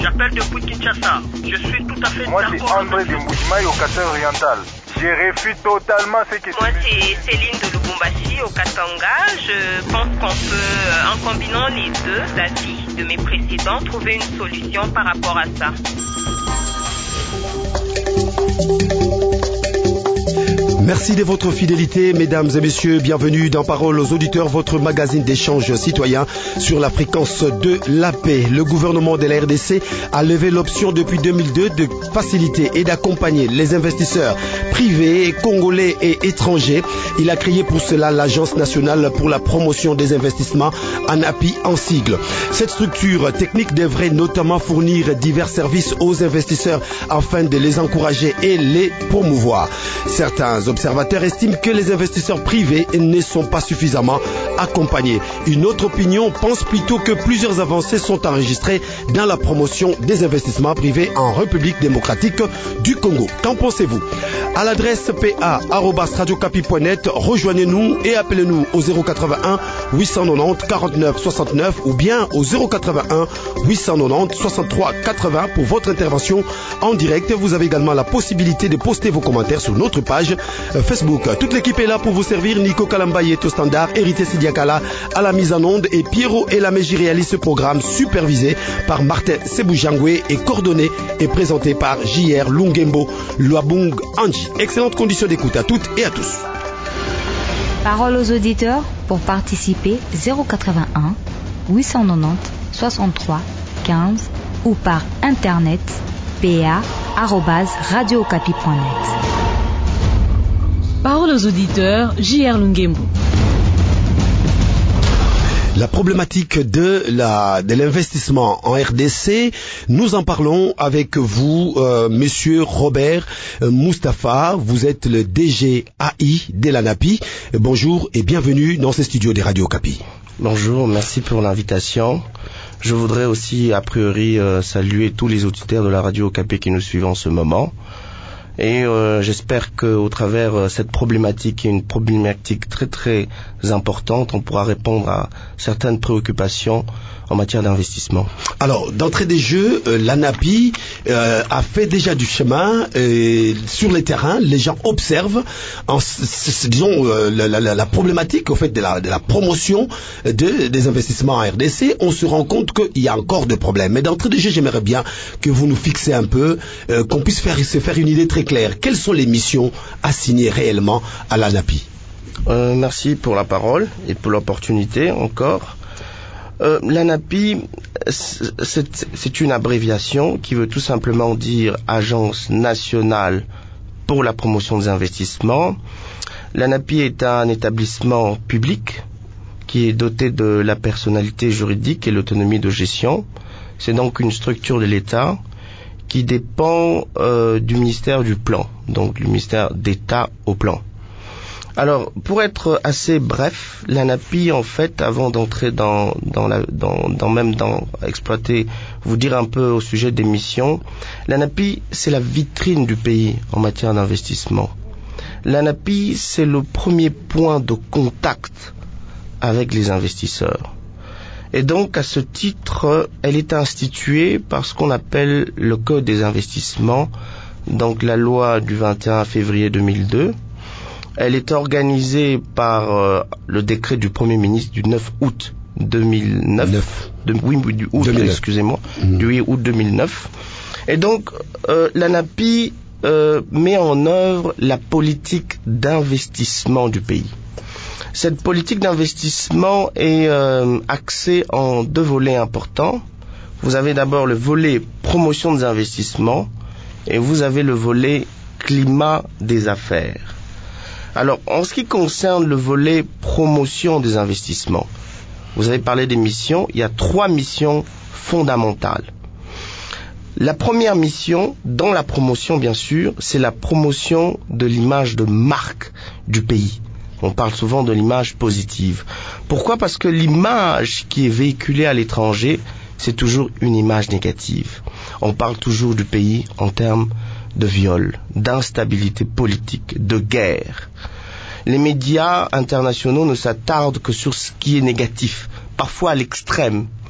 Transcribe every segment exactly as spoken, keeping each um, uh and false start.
J'appelle depuis Kinshasa. Je suis tout à fait Moi, d'accord. c'est André de Moujimaï au Katanga oriental. Je refuse totalement ce que Moi, c'est Céline de Lubumbashi au Katanga. Je pense qu'on peut, en combinant les deux avis de mes précédents, trouver une solution par rapport à ça. Merci de votre fidélité, mesdames et messieurs. Bienvenue dans Parole aux auditeurs, votre magazine d'échange citoyen sur la fréquence de la paix. Le gouvernement de la R D C a levé l'option depuis deux mille deux de faciliter et d'accompagner les investisseurs privés, congolais et étrangers. Il a créé pour cela l'Agence nationale pour la promotion des investissements, ANAPI en sigle. Cette structure technique devrait notamment fournir divers services aux investisseurs afin de les encourager et les promouvoir. Certains observateurs estiment que les investisseurs privés ne sont pas suffisamment accompagnés. Une autre opinion pense plutôt que plusieurs avancées sont enregistrées dans la promotion des investissements privés en République démocratique du Congo. Qu'en pensez-vous? À l'adresse p a arobase radio capi point net, rejoignez-nous et appelez-nous au zéro quatre-vingt-un huit cent quatre-vingt-dix quarante-neuf soixante-neuf ou bien au zéro quatre-vingt-un huit cent quatre-vingt-dix soixante-trois quatre-vingts pour votre intervention en direct. Vous avez également la possibilité de poster vos commentaires sur notre page Facebook. Toute l'équipe est là pour vous servir. Nico Kalambaye est au standard, Hérité Sidiakala à la mise en onde et Pierrot Elamegi réalise ce programme supervisé par Martin Seboujangwe et coordonné et présenté par J R Lungembo Luabung Anji. Excellente condition d'écoute à toutes et à tous. Parole aux auditeurs pour participer zéro quatre-vingt-un huit cent quatre-vingt-dix soixante-trois quinze ou par internet p a arobase radio capi point net. Parole aux auditeurs, J R Lungembo. La problématique de la de l'investissement en R D C, nous en parlons avec vous, euh, Monsieur Robert euh, Moustapha. Vous êtes le D G A I de l'ANAPI. Bonjour et bienvenue dans ces studios des Radio Capi. Bonjour, merci pour l'invitation. Je voudrais aussi, a priori, euh, saluer tous les auditeurs de la Radio Capi qui nous suivent en ce moment. Et euh, j'espère qu'au travers de cette problématique, qui est une problématique très très importante, on pourra répondre à certaines préoccupations en matière d'investissement. Alors, d'entrée des jeux, euh, l'ANAPI euh, a fait déjà du chemin euh, sur les terrains. Les gens observent, en, disons, euh, la, la, la problématique au fait de la, de la promotion de, des investissements en R D C. On se rend compte qu'il y a encore des problèmes. Mais d'entrée des jeux, j'aimerais bien que vous nous fixiez un peu, euh, qu'on puisse faire, se faire une idée très claire. Quelles sont les missions assignées réellement à l'ANAPI? euh, Merci pour la parole et pour l'opportunité encore. Euh, L'ANAPI, c'est, c'est une abréviation qui veut tout simplement dire Agence nationale pour la promotion des investissements. L'ANAPI est un établissement public qui est doté de la personnalité juridique et l'autonomie de gestion. C'est donc une structure de l'État qui dépend euh, du ministère du Plan, donc du ministère d'État au Plan. Alors, pour être assez bref, l'ANAPI, en fait, avant d'entrer dans, dans, la, dans, dans même dans exploiter, vous dire un peu au sujet des missions, l'ANAPI, c'est la vitrine du pays en matière d'investissement. L'ANAPI, c'est le premier point de contact avec les investisseurs. Et donc, à ce titre, elle est instituée par ce qu'on appelle le Code des investissements, donc la loi du vingt et un février deux mille deux. Elle est organisée par euh, le décret du Premier ministre du neuf août deux mille neuf. De, oui, du août, excusez-moi, mmh. du huit août deux mille neuf. Et donc, euh, l'ANAPI euh, met en œuvre la politique d'investissement du pays. Cette politique d'investissement est euh, axée en deux volets importants. Vous avez d'abord le volet promotion des investissements et vous avez le volet climat des affaires. Alors, en ce qui concerne le volet promotion des investissements, vous avez parlé des missions, il y a trois missions fondamentales. La première mission, dans la promotion bien sûr, c'est la promotion de l'image de marque du pays. On parle souvent de l'image positive. Pourquoi? Parce que l'image qui est véhiculée à l'étranger, c'est toujours une image négative. On parle toujours du pays en termes de viol, d'instabilité politique, de guerre. Les médias internationaux ne s'attardent que sur ce qui est négatif, parfois à l'extrême.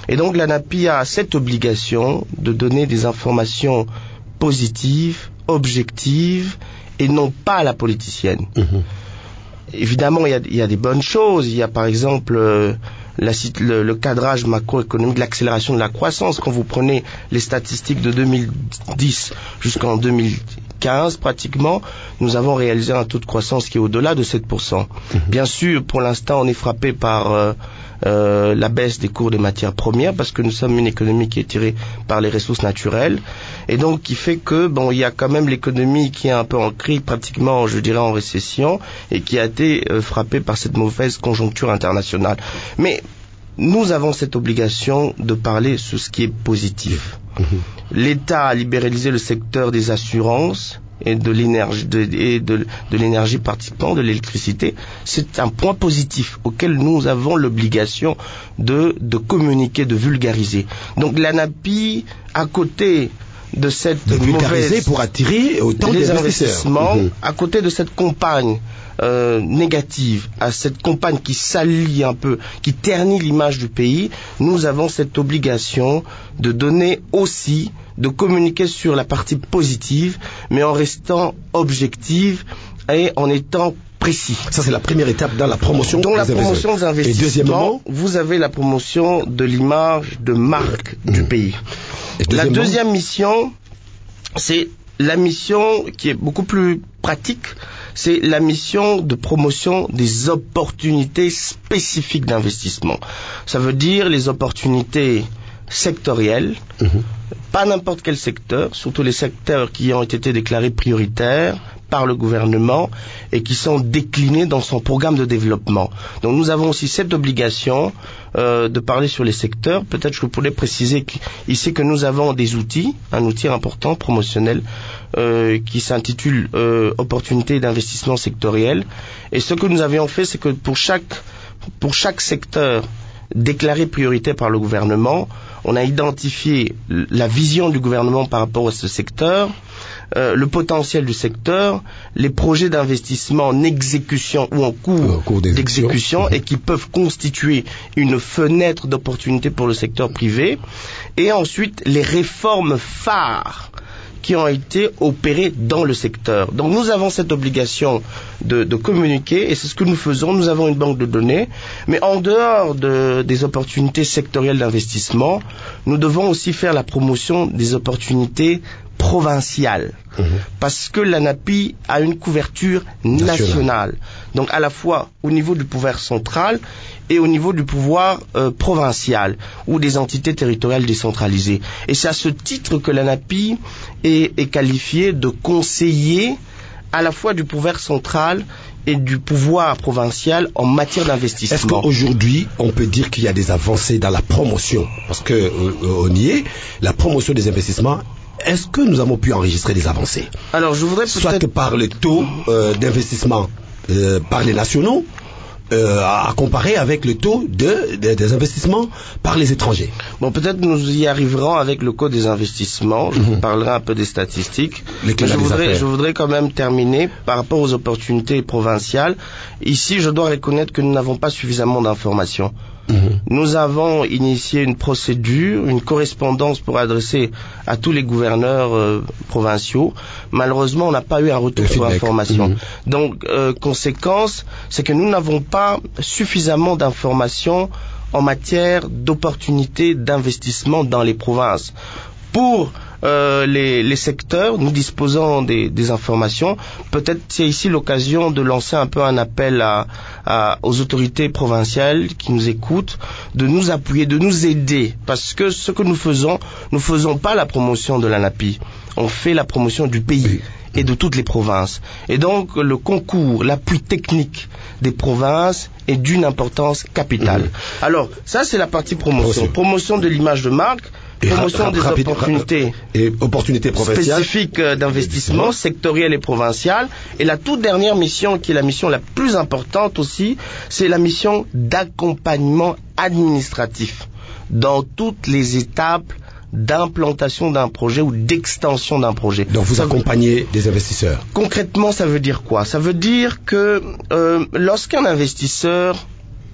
Et donc l'ANAPI a cette obligation de donner des informations positives, objectives, et non pas à la politicienne. Mmh. Évidemment, il y, a, il y a des bonnes choses. Il y a par exemple euh, la, le, le cadrage macroéconomique, l'accélération de la croissance. Quand vous prenez les statistiques de deux mille dix jusqu'en deux mille quinze, pratiquement, nous avons réalisé un taux de croissance qui est au-delà de sept pour cent. Mmh. Bien sûr, pour l'instant, on est frappé par euh, euh, la baisse des cours des matières premières, parce que nous sommes une économie qui est tirée par les ressources naturelles, et donc qui fait que, bon, il y a quand même l'économie qui est un peu en crise, pratiquement, je dirais, en récession, et qui a été euh, frappée par cette mauvaise conjoncture internationale. Mais nous avons cette obligation de parler sur ce qui est positif. Mmh. L'État a libéralisé le secteur des assurances et de l'énergie, de, et de, de l'énergie pratiquement, de l'électricité. C'est un point positif auquel nous avons l'obligation de, de communiquer, de vulgariser. Donc l'ANAPI, à côté de cette de mauvaise... pour attirer autant les d'investissements, mmh. à côté de cette campagne Euh, négative, à cette campagne qui salit un peu, qui ternit l'image du pays, nous avons cette obligation de donner aussi, de communiquer sur la partie positive, mais en restant objective et en étant précis. Ça, c'est la première étape dans la promotion dans des la promotion des investissements. Et deuxièmement, vous avez la promotion de l'image de marque mmh. du pays. La deuxième mission, c'est la mission qui est beaucoup plus pratique, c'est la mission de promotion des opportunités spécifiques d'investissement. Ça veut dire les opportunités sectorielles, mmh. pas n'importe quel secteur, surtout les secteurs qui ont été déclarés prioritaires par le gouvernement et qui sont déclinés dans son programme de développement. Donc nous avons aussi cette obligation euh, de parler sur les secteurs. Peut-être je pourrais préciser ici que nous avons des outils, un outil important, promotionnel, euh, qui s'intitule euh, Opportunités d'investissement sectoriel. Et ce que nous avions fait, c'est que pour chaque, pour chaque secteur déclaré prioritaire par le gouvernement, on a identifié la vision du gouvernement par rapport à ce secteur, euh, le potentiel du secteur, les projets d'investissement en exécution ou en cours, en cours d'exécution et qui peuvent constituer une fenêtre d'opportunité pour le secteur privé, et ensuite les réformes phares qui ont été opérés dans le secteur. Donc nous avons cette obligation de, de communiquer, et c'est ce que nous faisons. Nous avons une banque de données, mais en dehors de, des opportunités sectorielles d'investissement, nous devons aussi faire la promotion des opportunités provinciales, mmh. parce que l'ANAPI a une couverture nationale. nationale. Donc à la fois au niveau du pouvoir central et au niveau du pouvoir euh, provincial ou des entités territoriales décentralisées. Et c'est à ce titre que l'ANAPI est, est qualifiée de conseiller à la fois du pouvoir central et du pouvoir provincial en matière d'investissement. Est-ce qu'aujourd'hui, on peut dire qu'il y a des avancées dans la promotion? Parce que euh, on y est, la promotion des investissements. Est-ce que nous avons pu enregistrer des avancées? Alors, je voudrais soit par le taux euh, d'investissement euh, par les nationaux, euh, à comparer avec le taux de, de, des investissements par les étrangers. Bon, peut-être nous y arriverons avec le code des investissements. Je mmh. vous parlerai un peu des statistiques. Mais je voudrais, je voudrais quand même terminer par rapport aux opportunités provinciales. Ici, je dois reconnaître que nous n'avons pas suffisamment d'informations. Mmh. Nous avons initié une procédure, une correspondance pour adresser à tous les gouverneurs euh, provinciaux. Malheureusement, on n'a pas eu un retour sur information. Mmh. Donc, euh, conséquence, c'est que nous n'avons pas suffisamment d'informations en matière d'opportunités d'investissement dans les provinces. Pour euh, les, les secteurs, nous disposons des, des informations. Peut-être c'est ici l'occasion de lancer un peu un appel à, à, aux autorités provinciales qui nous écoutent, de nous appuyer, de nous aider. Parce que ce que nous faisons, nous ne faisons pas la promotion de l'ANAPI. On fait la promotion du pays et de toutes les provinces. Et donc le concours, l'appui technique des provinces est d'une importance capitale. Mmh. Alors, ça c'est la partie promotion. Promotion de l'image de marque, promotion des opportunités, et opportunités spécifiques d'investissement sectorielles et provinciales. Et la toute dernière mission, qui est la mission la plus importante aussi, c'est la mission d'accompagnement administratif dans toutes les étapes d'implantation d'un projet ou d'extension d'un projet. Donc vous ça accompagnez veut... des investisseurs. Concrètement, ça veut dire quoi? Ça veut dire que euh, lorsqu'un investisseur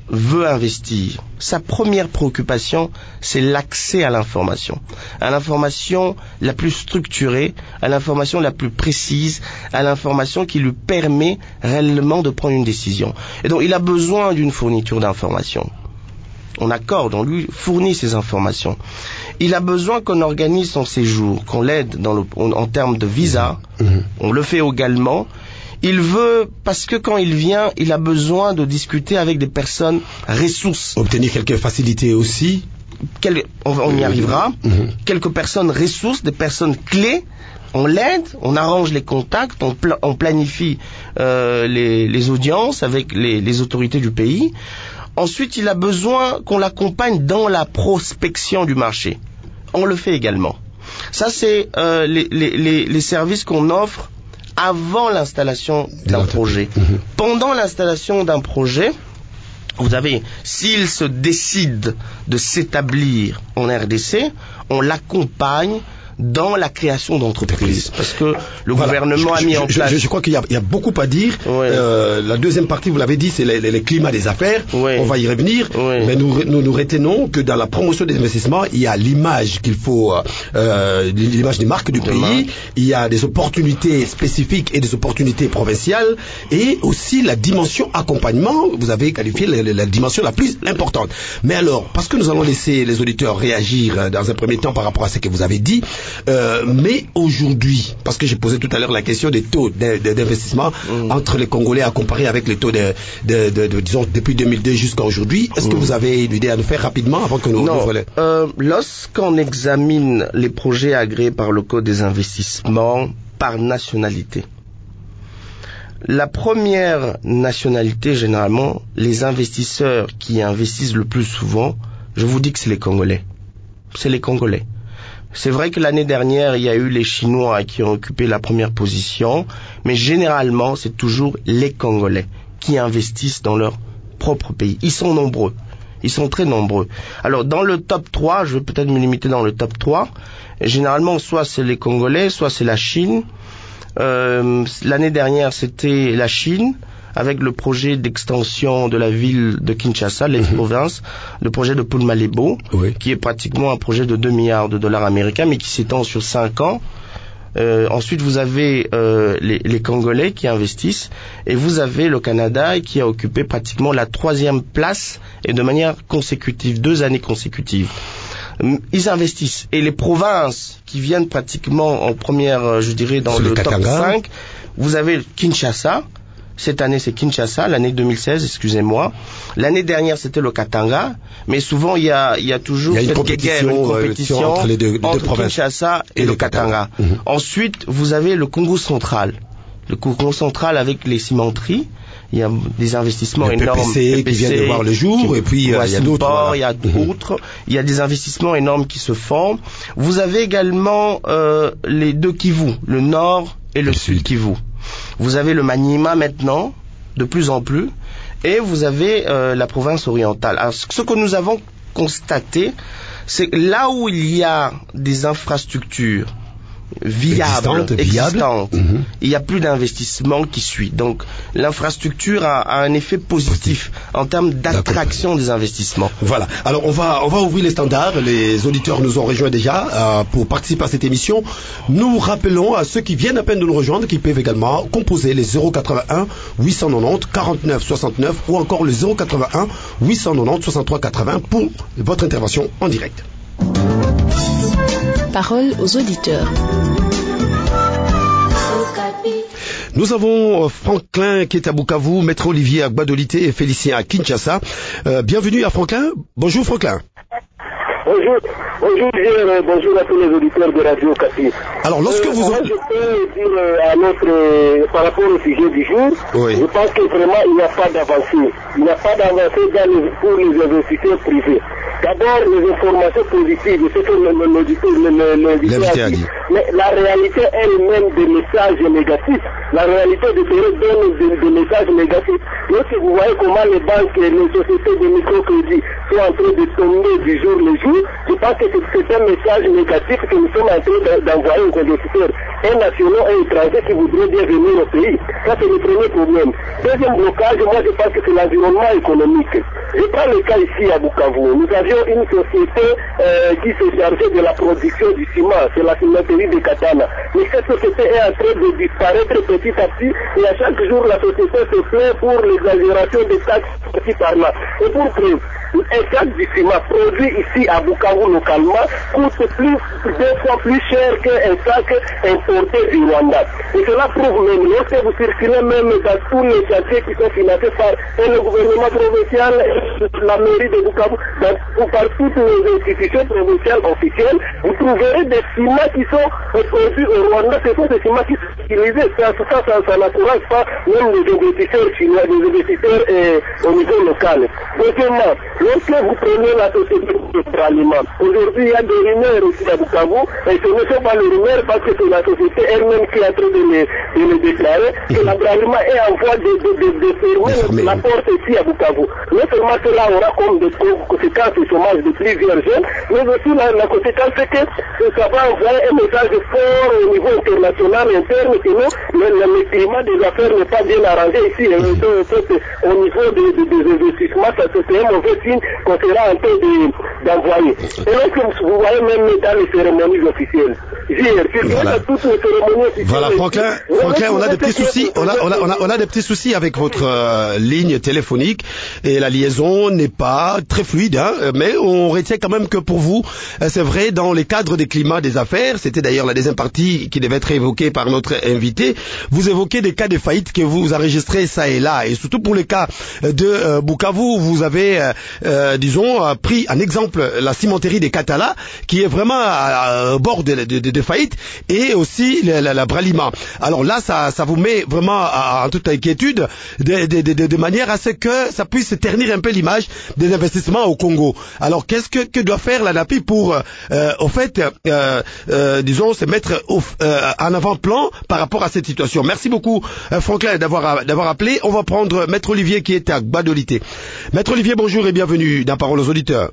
veut investir, sa première préoccupation, c'est l'accès à l'information. À l'information la plus structurée, à l'information la plus précise, à l'information qui lui permet réellement de prendre une décision. Et donc, il a besoin d'une fourniture d'informations. On accorde, on lui fournit ces informations. Il a besoin qu'on organise son séjour, qu'on l'aide dans le, en termes de visa. Mmh. On le fait également. Il veut, parce que quand il vient, il a besoin de discuter avec des personnes ressources. Obtenir quelques facilités aussi. Quel, on, on y arrivera. Mmh. Quelques personnes ressources, des personnes clés. On l'aide, on arrange les contacts, on, pla- on planifie euh, les, les audiences avec les, les autorités du pays. Ensuite, il a besoin qu'on l'accompagne dans la prospection du marché. On le fait également. Ça, c'est euh, les, les, les services qu'on offre avant l'installation d'un projet. Pendant l'installation d'un projet, vous avez, s'il se décide de s'établir en R D C, on l'accompagne dans la création d'entreprises. Parce que le voilà. gouvernement je, a mis je, en place... Je, je crois qu'il y a, il y a beaucoup à dire. Ouais. Euh, la deuxième partie, vous l'avez dit, c'est les, les, les climats des affaires. Ouais. On va y revenir. Ouais. Mais nous, nous nous retenons que dans la promotion des investissements, il y a l'image qu'il faut, euh, l'image des marques du de pays. Marque. Il y a des opportunités spécifiques et des opportunités provinciales. Et aussi la dimension accompagnement. Vous avez qualifié la, la, la dimension la plus importante. Mais alors, parce que nous allons laisser les auditeurs réagir dans un premier temps par rapport à ce que vous avez dit, Euh, mais aujourd'hui, parce que j'ai posé tout à l'heure la question des taux d'investissement mmh. entre les Congolais à comparer avec les taux de, de, de, de disons depuis deux mille deux jusqu'à aujourd'hui, est-ce mmh. que vous avez une idée à nous faire rapidement avant que nous non nous euh, lorsqu'on examine les projets agréés par le Code des investissements par nationalité, la première nationalité, généralement, les investisseurs qui investissent le plus souvent, je vous dis que c'est les Congolais. C'est les Congolais. C'est vrai que l'année dernière, il y a eu les Chinois qui ont occupé la première position, mais généralement, c'est toujours les Congolais qui investissent dans leur propre pays. Ils sont nombreux. Ils sont très nombreux. Alors, dans le top trois, je vais peut-être me limiter dans le top trois, généralement, soit c'est les Congolais, soit c'est la Chine. Euh, l'année dernière, c'était la Chine, avec le projet d'extension de la ville de Kinshasa, l'ex-province, mmh. le projet de Pulmalebo, oui. qui est pratiquement un projet de deux milliards de dollars américains, mais qui s'étend sur cinq ans. Euh, ensuite, vous avez euh, les, les Congolais qui investissent, et vous avez le Canada qui a occupé pratiquement la troisième place, et de manière consécutive, deux années consécutives. Ils investissent. Et les provinces qui viennent pratiquement en première, je dirais, dans le, le top cinq, vous avez Kinshasa. Cette année, c'est Kinshasa, l'année deux mille seize, excusez-moi. L'année dernière, c'était le Katanga. Mais souvent, il y a, il y a toujours il y a une cette compétition, guerre, une compétition euh, entre, les deux, les entre deux Kinshasa et, et le Katanga. Katanga. Mmh. Ensuite, vous avez le Congo central. Le Congo central avec les cimenteries. Il y a des investissements le énormes. P P C, P P C qui vient de voir le jour, qui, et puis euh, il y a d'autres. Voilà. Il y a d'autres. Mmh. Il y a des investissements énormes qui se font. Vous avez également euh, les deux Kivu, le nord et le, le sud Kivu. Vous avez le Maniema maintenant, de plus en plus, et vous avez euh, la province orientale. Alors, ce que nous avons constaté, c'est que là où il y a des infrastructures viables, existantes, existantes, mmh. il n'y a plus d'investissement qui suit. Donc, l'infrastructure a, a un effet positif en termes d'attraction des investissements. Voilà. Alors, on va, on va ouvrir les standards. Les auditeurs nous ont rejoints déjà euh, pour participer à cette émission. Nous rappelons à ceux qui viennent à peine de nous rejoindre qu'ils peuvent également composer les zéro quatre-vingt-un huit cent quatre-vingt-dix quarante-neuf soixante-neuf ou encore le zéro quatre-vingt-un huit cent quatre-vingt-dix soixante-trois quatre-vingts pour votre intervention en direct. Parole aux auditeurs. Nous avons Franklin qui est à Bukavu, Maître Olivier à Gbadolité et Félicien à Kinshasa. Euh, bienvenue à Franklin. Bonjour Franklin. Bonjour, bonjour, euh, bonjour à tous les auditeurs de Radio Okapi. Alors lorsque euh, vous... Moi, je peux dire euh, à notre, euh, par rapport au sujet du jour, oui. je pense que vraiment il n'y a pas d'avancée. Il n'y a pas d'avancée dans les, pour les investisseurs privés. D'abord, les informations positives, c'est que l'auditeur a dit. Mais la réalité elle-même des messages négatifs, la réalité de terrain donne des, des messages négatifs. Lorsque vous voyez comment les banques et les sociétés de microcrédit sont en train de tomber du jour le jour, je pense que c'est un message négatif que nous sommes en train d'envoyer aux investisseurs, et nationaux et étrangers qui voudraient bien venir au pays. Ça, c'est le premier problème. Deuxième blocage, moi je pense que c'est l'environnement économique. Je prends le cas ici à Bukavu. Nous avions une société euh, qui se chargeait de la production du ciment, c'est la cimenterie de Katana. Mais cette société est en train de disparaître petit à petit, et à chaque jour la société se plaint pour l'exagération des taxes par-ci par-là. Et pour preuve, un sac du ciment produit ici à Bukavu localement coûte plus, deux fois plus cher qu'un sac importé du Rwanda. Et cela prouve même, lorsque vous circulez même dans tous les chantiers qui sont financés par le gouvernement provincial, la mairie de Bukavu, dans, par toutes les institutions provinciales officielles, vous trouverez des ciments qui sont produits au Rwanda. Ce sont des ciments qui sont utilisés. Ça, ça, ça, ça n'encourage pas même les investisseurs chinois, les investisseurs eh, au niveau local. Deuxièmement, lorsque vous prenez la société de pétrolier, aujourd'hui il y a des rumeurs aussi à Bukavu, et ce ne sont pas les rumeurs parce que c'est la société elle-même qui est en train de les, de les déclarer, que l'agraliment est en voie de, de, de, de fermer la porte ici à Bukavu. Non seulement cela aura comme des conséquences au chômage de plusieurs jeunes, mais aussi la, la conséquence c'est que ça va envoyer un message fort au niveau international, interne, que nous, le, le climat des affaires n'est pas bien arrangé ici. Et, au niveau des, des, des investissements, ça c'est un mauvais signe qu'on sera en train d'envoyer. Et donc, vous voyez même dans les cérémonies officielles. Voilà. Toutes les cérémonies officielles. Voilà, Franklin, Franklin, on a des petits soucis, on a, on a, on a, on a des petits soucis avec votre euh, ligne téléphonique et la liaison n'est pas très fluide, hein, mais on retient quand même que pour vous, c'est vrai, dans les cadres des climats des affaires, c'était d'ailleurs la deuxième partie qui devait être évoquée par notre invité, vous évoquez des cas de faillite que vous enregistrez ça et là, et surtout pour les cas de euh, Bukavu, vous avez, euh, euh, disons, pris en exemple la cimenterie des Katala, qui est vraiment au bord de, de, de, de faillite, et aussi la, la, la Bralima. Alors là, ça, ça vous met vraiment en toute inquiétude, de, de, de, de manière à ce que ça puisse ternir un peu l'image des investissements au Congo. Alors qu'est-ce que, que doit faire l'ANAPI pour, euh, au fait, euh, euh, disons, se mettre au, euh, en avant-plan par rapport à cette situation? Merci beaucoup, euh, Franklin, d'avoir d'avoir appelé. On va prendre Maître Olivier qui est à Gbadolité. Maître Olivier, bonjour et bienvenue dans Parole aux auditeurs.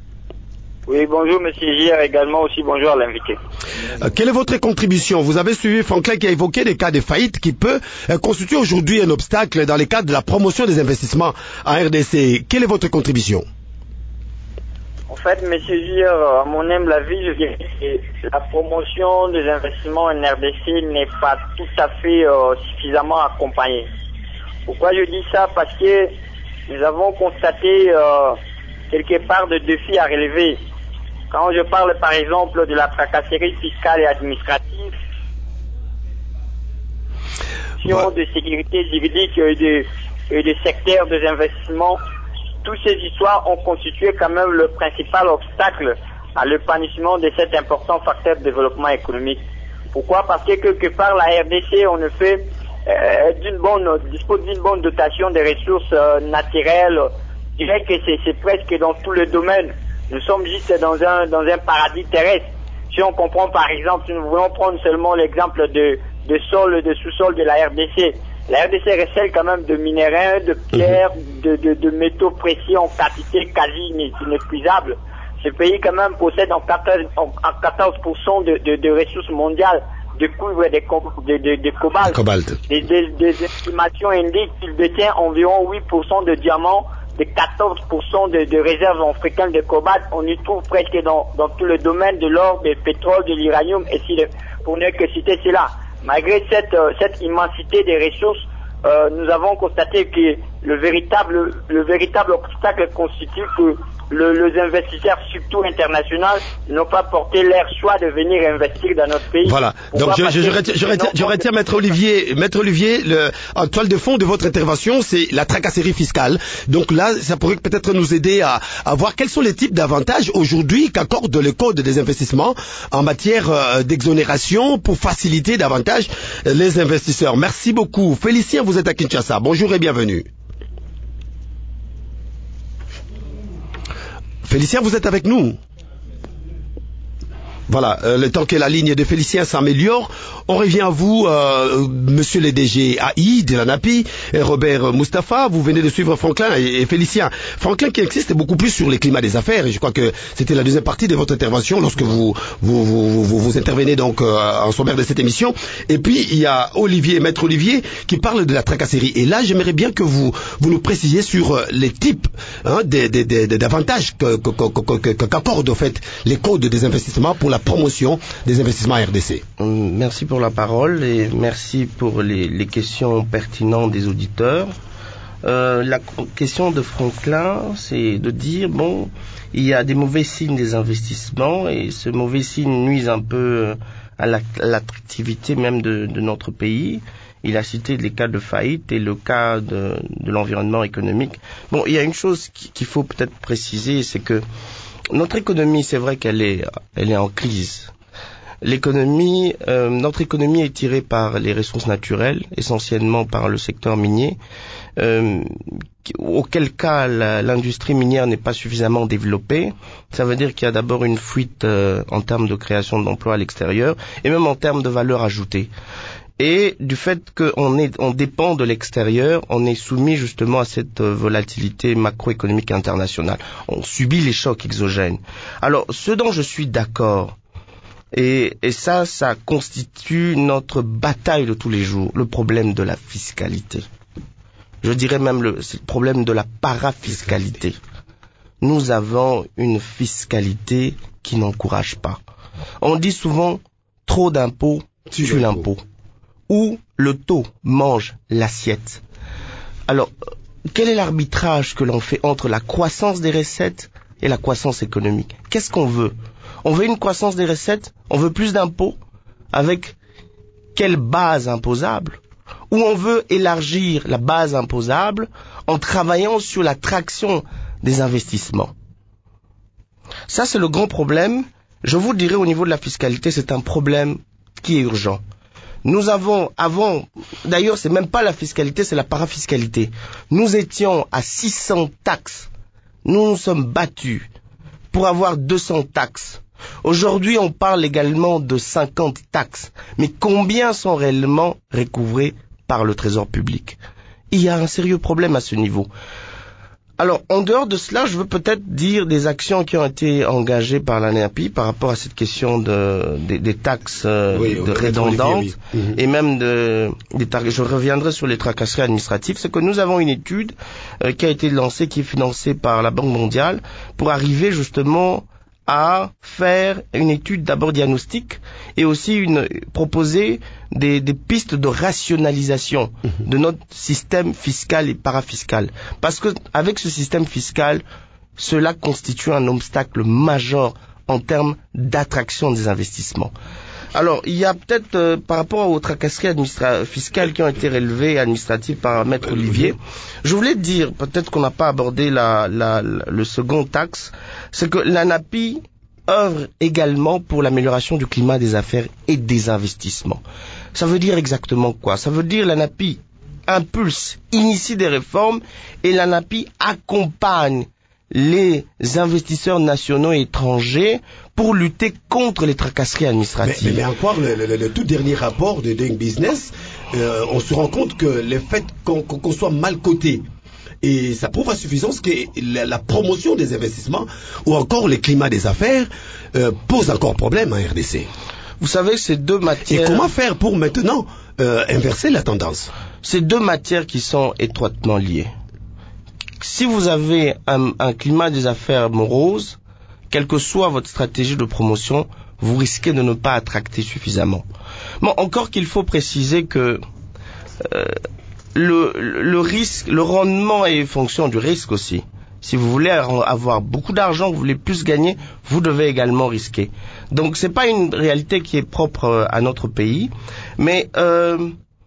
Oui, bonjour Monsieur J R, également aussi bonjour à l'invité. Euh, quelle est votre contribution? Vous avez suivi Franklin qui a évoqué des cas de faillite qui peut euh, constituer aujourd'hui un obstacle dans le cadre de la promotion des investissements en R D C. Quelle est votre contribution? En fait, Monsieur J R, à mon humble avis, je dirais que la promotion des investissements en R D C n'est pas tout à fait euh, suffisamment accompagnée. Pourquoi je dis ça? Parce que nous avons constaté euh, quelque part de défis à relever. Quand je parle par exemple de la tracasserie fiscale et administrative, Ouais. de sécurité juridique et de, et de secteur des investissements, toutes ces histoires ont constitué quand même le principal obstacle à l'épanouissement de cet important facteur de développement économique. Pourquoi? Parce que quelque part la R D C, on ne fait euh, d'une bonne, dispose d'une bonne dotation de ressources euh, naturelles. Je dirais que c'est, c'est presque dans tous les domaines. Nous sommes juste dans un, dans un paradis terrestre. Si on comprend par exemple, si nous voulons prendre seulement l'exemple de, de sol, de sous-sol de la R D C. La R D C recèle quand même de minéraux, de pierres, de, de, de métaux précieux en quantité quasi inépuisable. Ce pays quand même possède en quatorze pour cent de, de, de ressources mondiales de cuivre et de, de, de, de cobalt. Cobalt. Des, des, des estimations indiquent qu'il détient environ huit pour cent de diamants, de quatorze pour cent de, de réserves africaines de cobalt. On y trouve presque dans, dans tout le domaine de l'or, du pétrole, de l'uranium, et si le, pour ne que citer cela. Malgré cette, euh, cette immensité des ressources, euh, nous avons constaté que le véritable, le véritable obstacle constitue que le, les investisseurs, surtout internationaux, n'ont pas porté leur choix de venir investir dans notre pays. Voilà. Pourquoi? Donc je, je, je, retiens, je, retiens, je retiens, Maître Olivier, Maître Olivier, le, en toile de fond de votre intervention, c'est la tracasserie fiscale. Donc là, ça pourrait peut-être nous aider à, à voir quels sont les types d'avantages aujourd'hui qu'accorde le Code des investissements en matière euh, d'exonération pour faciliter davantage euh, les investisseurs. Merci beaucoup. Félicien, vous êtes à Kinshasa. Bonjour et bienvenue. Félicien, vous êtes avec nous? Voilà, euh, le temps que la ligne de Félicien s'améliore, on revient à vous, euh, monsieur le D G A I de l'ANAPI, Robert Mustapha. Vous venez de suivre Franklin et, et Félicien. Franklin qui insiste beaucoup plus sur les climats des affaires, et je crois que c'était la deuxième partie de votre intervention lorsque vous vous, vous, vous, vous intervenez donc euh, en sommaire de cette émission. Et puis il y a Olivier, maître Olivier, qui parle de la tracasserie. Et là, j'aimerais bien que vous vous nous précisiez sur euh, les types hein, des, des, des, des, d'avantages que, que, que, que, que, qu'accordent au fait les codes des investissements pour la promotion des investissements R D C. Merci pour la parole et merci pour les, les questions pertinentes des auditeurs. Euh, la question de Franklin, c'est de dire, bon, il y a des mauvais signes des investissements et ce mauvais signe nuise un peu à l'attractivité même de, de notre pays. Il a cité les cas de faillite et le cas de, de l'environnement économique. Bon, il y a une chose qu'il faut peut-être préciser, c'est que notre économie, c'est vrai qu'elle est, elle est en crise. L'économie, euh, notre économie est tirée par les ressources naturelles, essentiellement par le secteur minier, euh, auquel cas la, l'industrie minière n'est pas suffisamment développée. Ça veut dire qu'il y a d'abord une fuite euh, en termes de création d'emplois à l'extérieur et même en termes de valeur ajoutée. Et du fait qu'on est, on dépend de l'extérieur, on est soumis justement à cette volatilité macroéconomique internationale. On subit les chocs exogènes. Alors, ce dont je suis d'accord, et, et ça, ça constitue notre bataille de tous les jours, le problème de la fiscalité. Je dirais même le, c'est le problème de la parafiscalité. Nous avons une fiscalité qui n'encourage pas. On dit souvent, trop d'impôts tue l'impôt. Où le taux mange l'assiette. Alors, quel est l'arbitrage que l'on fait entre la croissance des recettes et la croissance économique? Qu'est-ce qu'on veut? On veut une croissance des recettes? On veut plus d'impôts? Avec quelle base imposable? Ou on veut élargir la base imposable en travaillant sur l'attraction des investissements? Ça, c'est le grand problème. Je vous dirais au niveau de la fiscalité, c'est un problème qui est urgent. Nous avons, avant, d'ailleurs, c'est même pas la fiscalité, c'est la parafiscalité. Nous étions à six cents taxes. Nous nous sommes battus pour avoir deux cents taxes. Aujourd'hui, on parle également de cinquante taxes. Mais combien sont réellement recouvrées par le Trésor public? Il y a un sérieux problème à ce niveau. Alors, en dehors de cela, je veux peut-être dire des actions qui ont été engagées par l'ANAPI par rapport à cette question de, des, des taxes euh, oui, de redondantes oui. mm-hmm. et même de, des tar- je reviendrai sur les tracasseries administratives. C'est que nous avons une étude euh, qui a été lancée, qui est financée par la Banque mondiale pour arriver justement à faire une étude d'abord diagnostique et aussi une, proposer des, des pistes de rationalisation mmh. de notre système fiscal et parafiscal. Parce que avec ce système fiscal, cela constitue un obstacle majeur en termes d'attraction des investissements. Alors, il y a peut-être, euh, par rapport aux tracasseries administra- fiscales qui ont été relevées administratives par Maître Olivier, je voulais dire, peut-être qu'on n'a pas abordé la, la, la, le second axe, c'est que l'ANAPI œuvre également pour l'amélioration du climat des affaires et des investissements. Ça veut dire exactement quoi? Ça veut dire l'ANAPI impulse, initie des réformes et l'ANAPI accompagne les investisseurs nationaux et étrangers pour lutter contre les tracasseries administratives. Mais, mais, mais encore, le, le, le tout dernier rapport de Doing Business, euh, on se rend compte que le fait qu'on, qu'on soit mal coté, et ça prouve à suffisance que la, la promotion des investissements ou encore le climat des affaires euh, pose encore problème en R D C. Vous savez, ces deux matières... Et comment faire pour maintenant euh, inverser la tendance? Ces deux matières qui sont étroitement liées. Si vous avez un, un climat des affaires morose, quelle que soit votre stratégie de promotion, vous risquez de ne pas attracter suffisamment. Bon, encore qu'il faut préciser que euh, le, le risque, le rendement est fonction du risque aussi. Si vous voulez avoir beaucoup d'argent, vous voulez plus gagner, vous devez également risquer. Donc c'est pas une réalité qui est propre à notre pays, mais euh,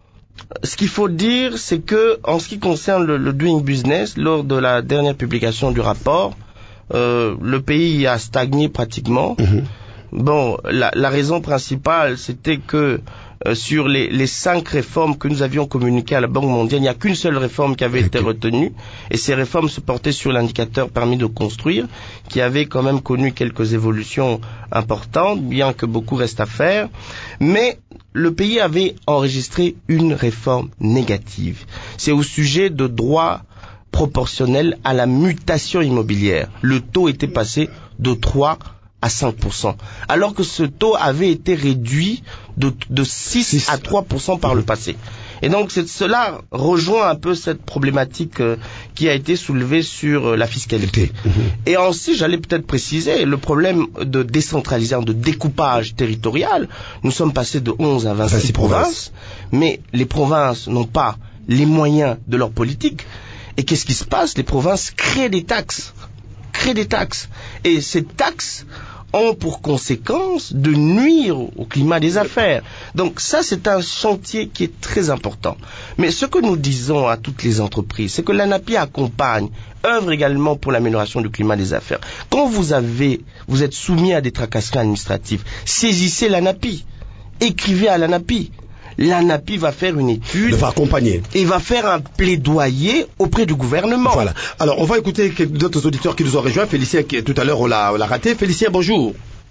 ce qu'il faut dire, c'est que en ce qui concerne le, le Doing Business, lors de la dernière publication du rapport, euh, le pays a stagné pratiquement. Mmh. bon, la, la raison principale, c'était que euh, sur les, les cinq réformes que nous avions communiquées à la Banque mondiale, il n'y a qu'une seule réforme qui avait été retenue, et ces réformes se portaient sur l'indicateur permis de construire, qui avait quand même connu quelques évolutions importantes, bien que beaucoup reste à faire, mais le pays avait enregistré une réforme négative. C'est au sujet de droits proportionnels à la mutation immobilière. Le taux était passé de trois à cinq pour cent, alors que ce taux avait été réduit de, de six à trois pour cent par le passé. Et donc cela rejoint un peu cette problématique euh, qui a été soulevée sur euh, la fiscalité. Mmh. Et ensuite, j'allais peut-être préciser le problème de décentralisation, de découpage territorial. Nous sommes passés de onze à vingt-six provinces, mais les provinces n'ont pas les moyens de leur politique. Et qu'est-ce qui se passe? Les provinces créent des taxes, créent des taxes. Et ces taxes ont pour conséquence de nuire au climat des affaires. Donc ça, c'est un chantier qui est très important. Mais ce que nous disons à toutes les entreprises, c'est que l'ANAPI accompagne, œuvre également pour l'amélioration du climat des affaires. Quand vous avez, vous êtes soumis à des tracasseries administratives, saisissez l'ANAPI, écrivez à l'ANAPI. L'ANAPI va faire une étude, va accompagner et va faire un plaidoyer auprès du gouvernement. Voilà. Alors, on va écouter d'autres auditeurs qui nous ont rejoints. Félicien, qui tout à l'heure on l'a, on l'a raté. Félicien, bonjour.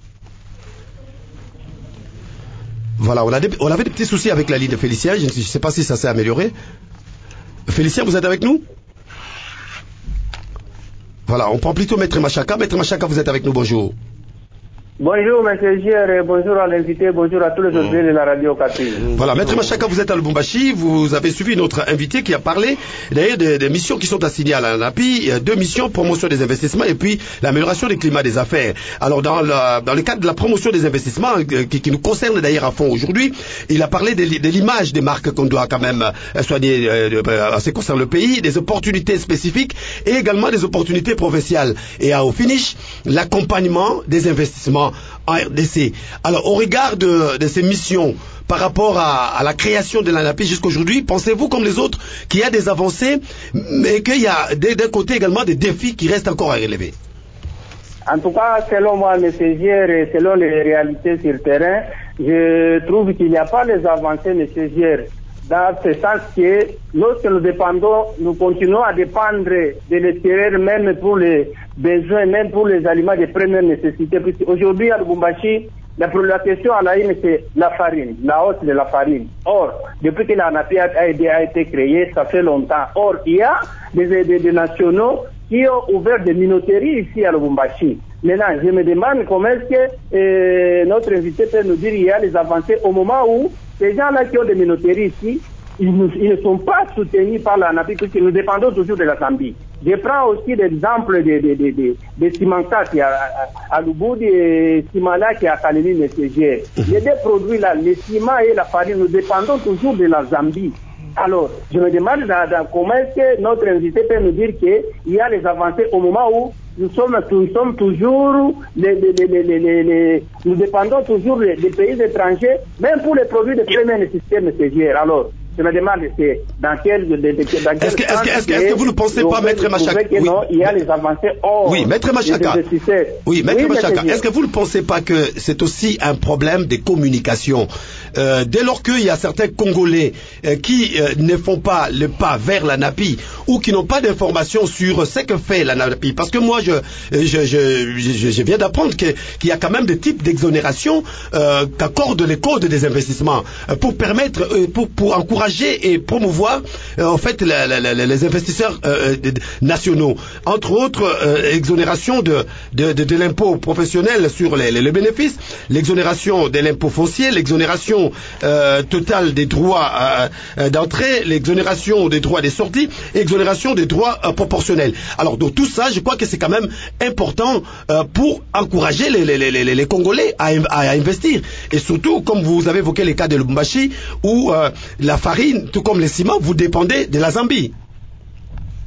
Voilà, on, a des, on avait des petits soucis avec la ligne de Félicien. Je ne sais pas si ça s'est amélioré. Félicien, vous êtes avec nous? Voilà, on prend plutôt Maître Machaka. Maître Machaka, vous êtes avec nous, bonjour. Bonjour, M. Gier, bonjour à l'invité, bonjour à tous les auditeurs de la radio Kapi. Voilà, Maître Machaka, vous êtes à Lubumbashi, vous avez suivi notre invité qui a parlé d'ailleurs des, des missions qui sont assignées à l'ANAPI, deux missions, promotion des investissements et puis l'amélioration du climat des affaires. Alors, dans le, dans le cadre de la promotion des investissements, qui, qui nous concerne d'ailleurs à fond aujourd'hui, il a parlé de, de l'image des marques qu'on doit quand même soigner en ce qui concerne le pays, des opportunités spécifiques et également des opportunités provinciales. Et au finish, l'accompagnement des investissements en R D C. Alors, au regard de, de ces missions par rapport à, à la création de l'ANAPI jusqu'aujourd'hui, pensez-vous comme les autres qu'il y a des avancées, mais qu'il y a d'un côté également des défis qui restent encore à relever? En tout cas, selon moi, M. Gier, et selon les réalités sur le terrain, je trouve qu'il n'y a pas les avancées, M. Gier, dans ce sens que lorsque nous dépendons, nous continuons à dépendre de l'extérieur même pour les besoins, même pour les aliments de première nécessité. Aujourd'hui, à Lubumbashi, la, la question à la une, c'est la farine, la hausse de la farine. Or, depuis que l'ANAPI a, a été créée, ça fait longtemps. Or, il y a des, des, des nationaux qui ont ouvert des minoteries ici à Lubumbashi. Maintenant, je me demande comment est-ce que euh, notre invité peut nous dire qu'il y a les avancées au moment où ces gens-là qui ont des minoteries ici, ils, nous, ils ne sont pas soutenus par l'ANAPI puisque nous dépendons toujours de la Zambie. Je prends aussi l'exemple de, de, de, de, de Simanta qui est à, à, à Lubudi et Simala qui est à Kalini, M. Gier. Les deux produits-là, le ciment et la farine, nous dépendons toujours de la Zambie. Alors, je me demande dans, dans comment est-ce que notre invité peut nous dire qu'il y a les avancées au moment où nous sommes, nous sommes toujours, les, les, les, les, les, les, nous dépendons toujours des, des pays étrangers, même pour les produits de première nécessité, M. Gier. Alors, je me demande c'est dans quel, de, de, dans quel est-ce que, est-ce que, est-ce que, est-ce que vous ne pensez pas, Maître Machaka? Oui. Non, il y a les avancées hors. Oui, Maître Machaka. Oui, Maître oui, Machaka. Est-ce que vous ne pensez pas que c'est aussi un problème de communication? Euh, dès lors qu'il y a certains Congolais euh, qui euh, ne font pas le pas vers l'ANAPI ou qui n'ont pas d'informations sur ce que fait l'ANAPI, parce que moi je je je, je, je viens d'apprendre que, qu'il y a quand même des types d'exonération euh, qu'accorde les codes des investissements euh, pour permettre euh, pour pour encourager et promouvoir euh, en fait la, la, la, les investisseurs euh, nationaux, entre autres euh, exonération de de, de, de l'impôt professionnel sur les, les, les bénéfices, l'exonération de l'impôt foncier, l'exonération Euh, totale des droits euh, d'entrée, l'exonération des droits des sorties, et l'exonération des droits euh, proportionnels. Alors donc tout ça, je crois que c'est quand même important euh, pour encourager les, les, les, les Congolais à, à investir. Et surtout, comme vous avez évoqué les cas de Lubumbashi, où euh, la farine, tout comme les ciments, vous dépendez de la Zambie.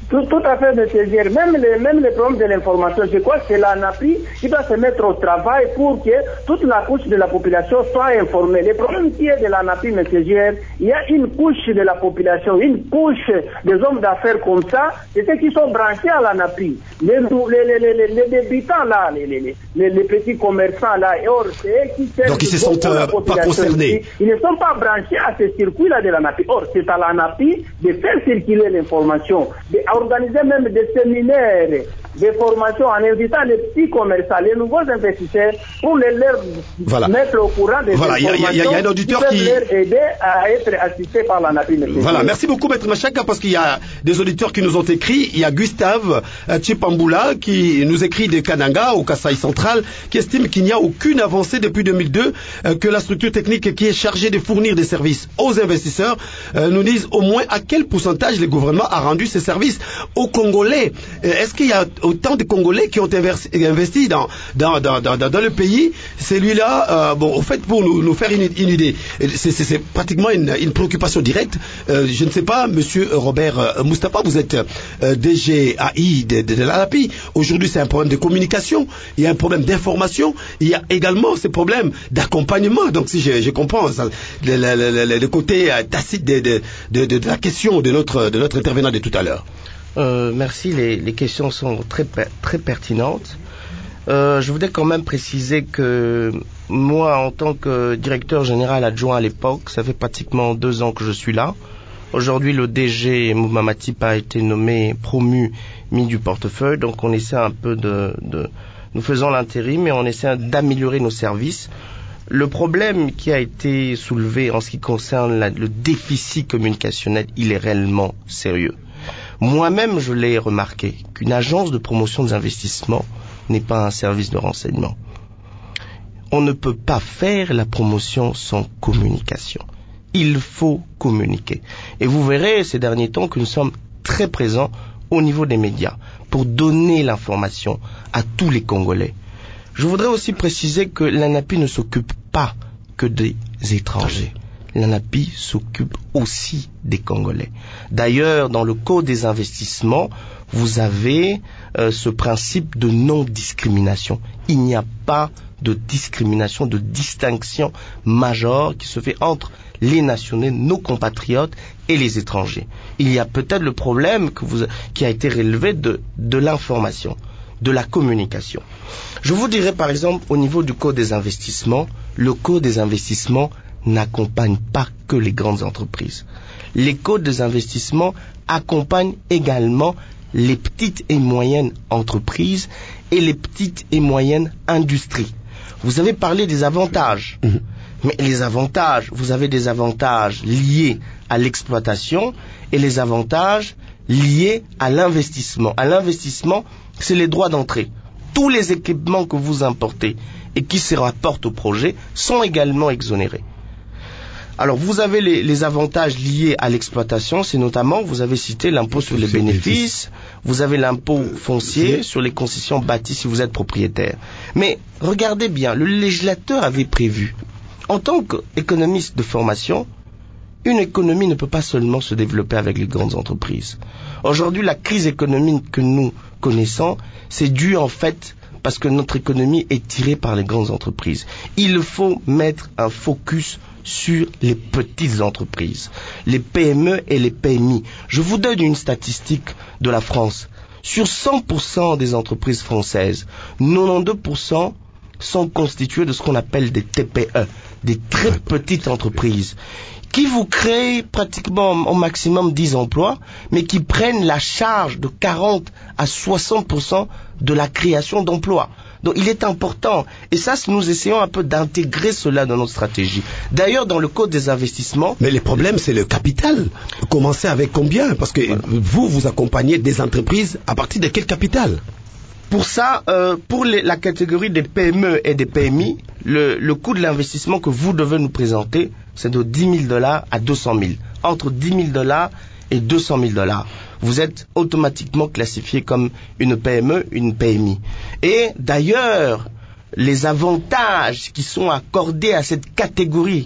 Tout, tout à fait nécessaire. Même les, même les problèmes de l'information, je crois que c'est l'ANAPI qui doit se mettre au travail pour que toute la couche de la population soit informée. Le problème qui est de l'ANAPI messagère, il y a une couche de la population, une couche des hommes d'affaires comme ça, c'est ceux qui sont branchés à l'ANAPI. Les, les, les, les, les débutants là, les, les, les, les petits commerçants là, et or, c'est eux qui servent. Donc ils se sentent euh, pas concernés. Ils, ils ne sont pas branchés à ce circuit-là de l'ANAPI. Or, c'est à l'ANAPI de faire circuler l'information, de organiser même des séminaires, des formations en invitant les petits commerçants, les nouveaux investisseurs pour les leur voilà. mettre au courant des voilà. informations il y, y, y a un auditeur qui peuvent qui leur aider à être assistés par l'ANAPI. Voilà, merci beaucoup Maître Machaka, parce qu'il y a des auditeurs qui nous ont écrit. Il y a Gustave euh, Tchipambula qui nous écrit de Kananga au Kasaï central, qui estime qu'il n'y a aucune avancée depuis deux mille deux, euh, que la structure technique qui est chargée de fournir des services aux investisseurs euh, nous dise au moins à quel pourcentage le gouvernement a rendu ces services aux Congolais. Euh, est-ce qu'il y a autant de Congolais qui ont investi dans, dans, dans, dans, dans le pays? Celui-là, euh, bon, au fait, pour nous, nous faire une, une idée, c'est, c'est, c'est pratiquement une, une préoccupation directe. Euh, je ne sais pas, Monsieur Robert euh, Moustapha, vous êtes euh, D G A I de, de, de l'ANAPI. Aujourd'hui, c'est un problème de communication, il y a un problème d'information, il y a également ce problème d'accompagnement. Donc, si je, je comprends ça, le, le, le, le côté euh, tacite de, de, de, de, de la question de notre, de notre intervenant de tout à l'heure. Euh, merci, les, les questions sont très, très pertinentes. Euh, je voudrais quand même préciser que moi, en tant que directeur général adjoint à l'époque, ça fait pratiquement deux ans que je suis là. Aujourd'hui, le D G Mouma Matip a été nommé, promu, mis du portefeuille, donc on essaie un peu de... de nous faisons l'intérim, mais on essaie d'améliorer nos services. Le problème qui a été soulevé en ce qui concerne la, le déficit communicationnel, il est réellement sérieux. Moi-même, je l'ai remarqué, qu'une agence de promotion des investissements n'est pas un service de renseignement. On ne peut pas faire la promotion sans communication. Il faut communiquer. Et vous verrez ces derniers temps que nous sommes très présents au niveau des médias pour donner l'information à tous les Congolais. Je voudrais aussi préciser que l'ANAPI ne s'occupe pas que des étrangers. L'ANAPI s'occupe aussi des Congolais. D'ailleurs, dans le Code des investissements, vous avez euh, ce principe de non-discrimination. Il n'y a pas de discrimination, de distinction majeure qui se fait entre les nationaux, nos compatriotes et les étrangers. Il y a peut-être le problème que vous, qui a été relevé de, de l'information, de la communication. Je vous dirais par exemple au niveau du Code des investissements, le Code des investissements n'accompagne pas que les grandes entreprises. Les codes des investissements accompagnent également les petites et moyennes entreprises et les petites et moyennes industries. Vous avez parlé des avantages, mmh. mais les avantages, vous avez des avantages liés à l'exploitation et les avantages liés à l'investissement. À l'investissement, c'est les droits d'entrée. Tous les équipements que vous importez et qui se rapportent au projet sont également exonérés. Alors, vous avez les, les avantages liés à l'exploitation, c'est notamment, vous avez cité l'impôt sur les bénéfices, vous avez l'impôt foncier sur les concessions bâties si vous êtes propriétaire. Mais, regardez bien, le législateur avait prévu, en tant qu'économiste de formation, une économie ne peut pas seulement se développer avec les grandes entreprises. Aujourd'hui, la crise économique que nous connaissons, c'est dû en fait parce que notre économie est tirée par les grandes entreprises. Il faut mettre un focus sur les petites entreprises, les P M E et les P M I. Je vous donne une statistique de la France. Sur cent pour cent des entreprises françaises, quatre-vingt-douze pour cent sont constituées de ce qu'on appelle des T P E, des très petites entreprises, qui vous créent pratiquement au maximum dix emplois, mais qui prennent la charge de quarante à soixante pour cent de la création d'emplois. Donc il est important, et ça nous essayons un peu d'intégrer cela dans notre stratégie. D'ailleurs dans le Code des investissements... Mais le problème c'est le capital. Commencez avec combien? Parce que voilà. vous, vous accompagnez des entreprises à partir de quel capital? Pour ça, euh, pour les, la catégorie des P M E et des P M I, le, le coût de l'investissement que vous devez nous présenter, c'est de dix mille dollars à deux cent mille. Entre dix mille dollars et deux cent mille dollars. Vous êtes automatiquement classifié comme une P M E, une P M I. Et d'ailleurs, les avantages qui sont accordés à cette catégorie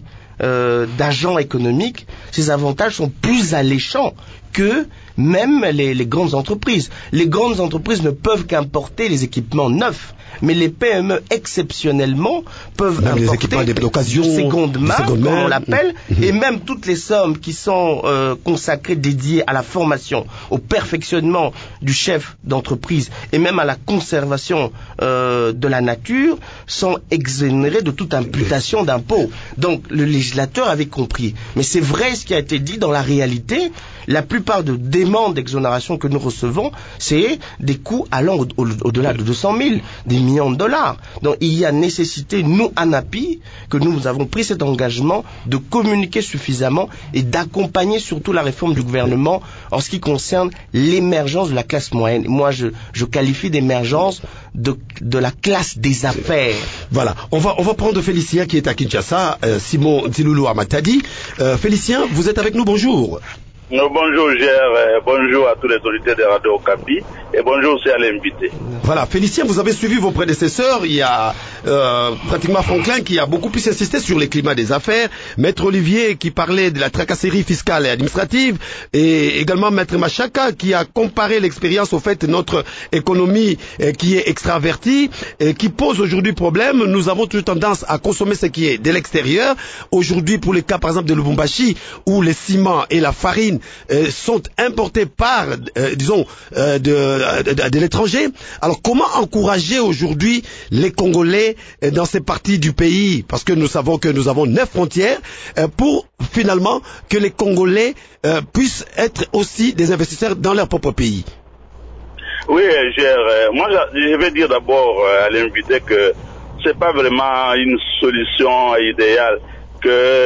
euh, d'agents économiques, ces avantages sont plus alléchants que même les, les grandes entreprises. Les grandes entreprises ne peuvent qu'importer les équipements neufs, mais les P M E exceptionnellement peuvent même importer les d'occasion, de seconde main, comme on l'appelle, mmh. et même toutes les sommes qui sont euh, consacrées, dédiées à la formation, au perfectionnement du chef d'entreprise et même à la conservation euh, de la nature sont exonérées de toute imputation d'impôt. Donc le législateur avait compris. Mais c'est vrai ce qui a été dit dans la réalité. La plupart de demandes d'exonération que nous recevons, c'est des coûts allant au, au, au-delà de deux cent mille, des millions de dollars. Donc il y a nécessité, nous, ANAPI, que nous avons pris cet engagement de communiquer suffisamment et d'accompagner surtout la réforme du gouvernement en ce qui concerne l'émergence de la classe moyenne. Moi, je, je qualifie d'émergence de, de la classe des affaires. Voilà, on va, on va prendre Félicien qui est à Kinshasa, euh, Simon Nziloulou à Matadi. Euh, Félicien, vous êtes avec nous, bonjour. No, bonjour Gère, euh, bonjour à tous les auditeurs de Radio Okapi et bonjour aussi à l'invité. Voilà, Félicien, vous avez suivi vos prédécesseurs. Il y a euh, pratiquement Franklin qui a beaucoup plus insisté sur les climats des affaires, Maître Olivier qui parlait de la tracasserie fiscale et administrative, et également Maître Machaka qui a comparé l'expérience au fait de notre économie euh, qui est extravertie et qui pose aujourd'hui problème. Nous avons toujours tendance à consommer ce qui est de l'extérieur. Aujourd'hui, pour les cas par exemple de Lubumbashi, où les ciments et la farine euh, sont importés par, euh, disons, euh, de, de, de, de l'étranger. Alors comment encourager aujourd'hui les Congolais euh, dans ces parties du pays, parce que nous savons que nous avons neuf frontières, euh, pour finalement que les Congolais euh, puissent être aussi des investisseurs dans leur propre pays? Oui, Gère, euh, moi je vais dire d'abord euh, à l'invité que c'est pas vraiment une solution idéale que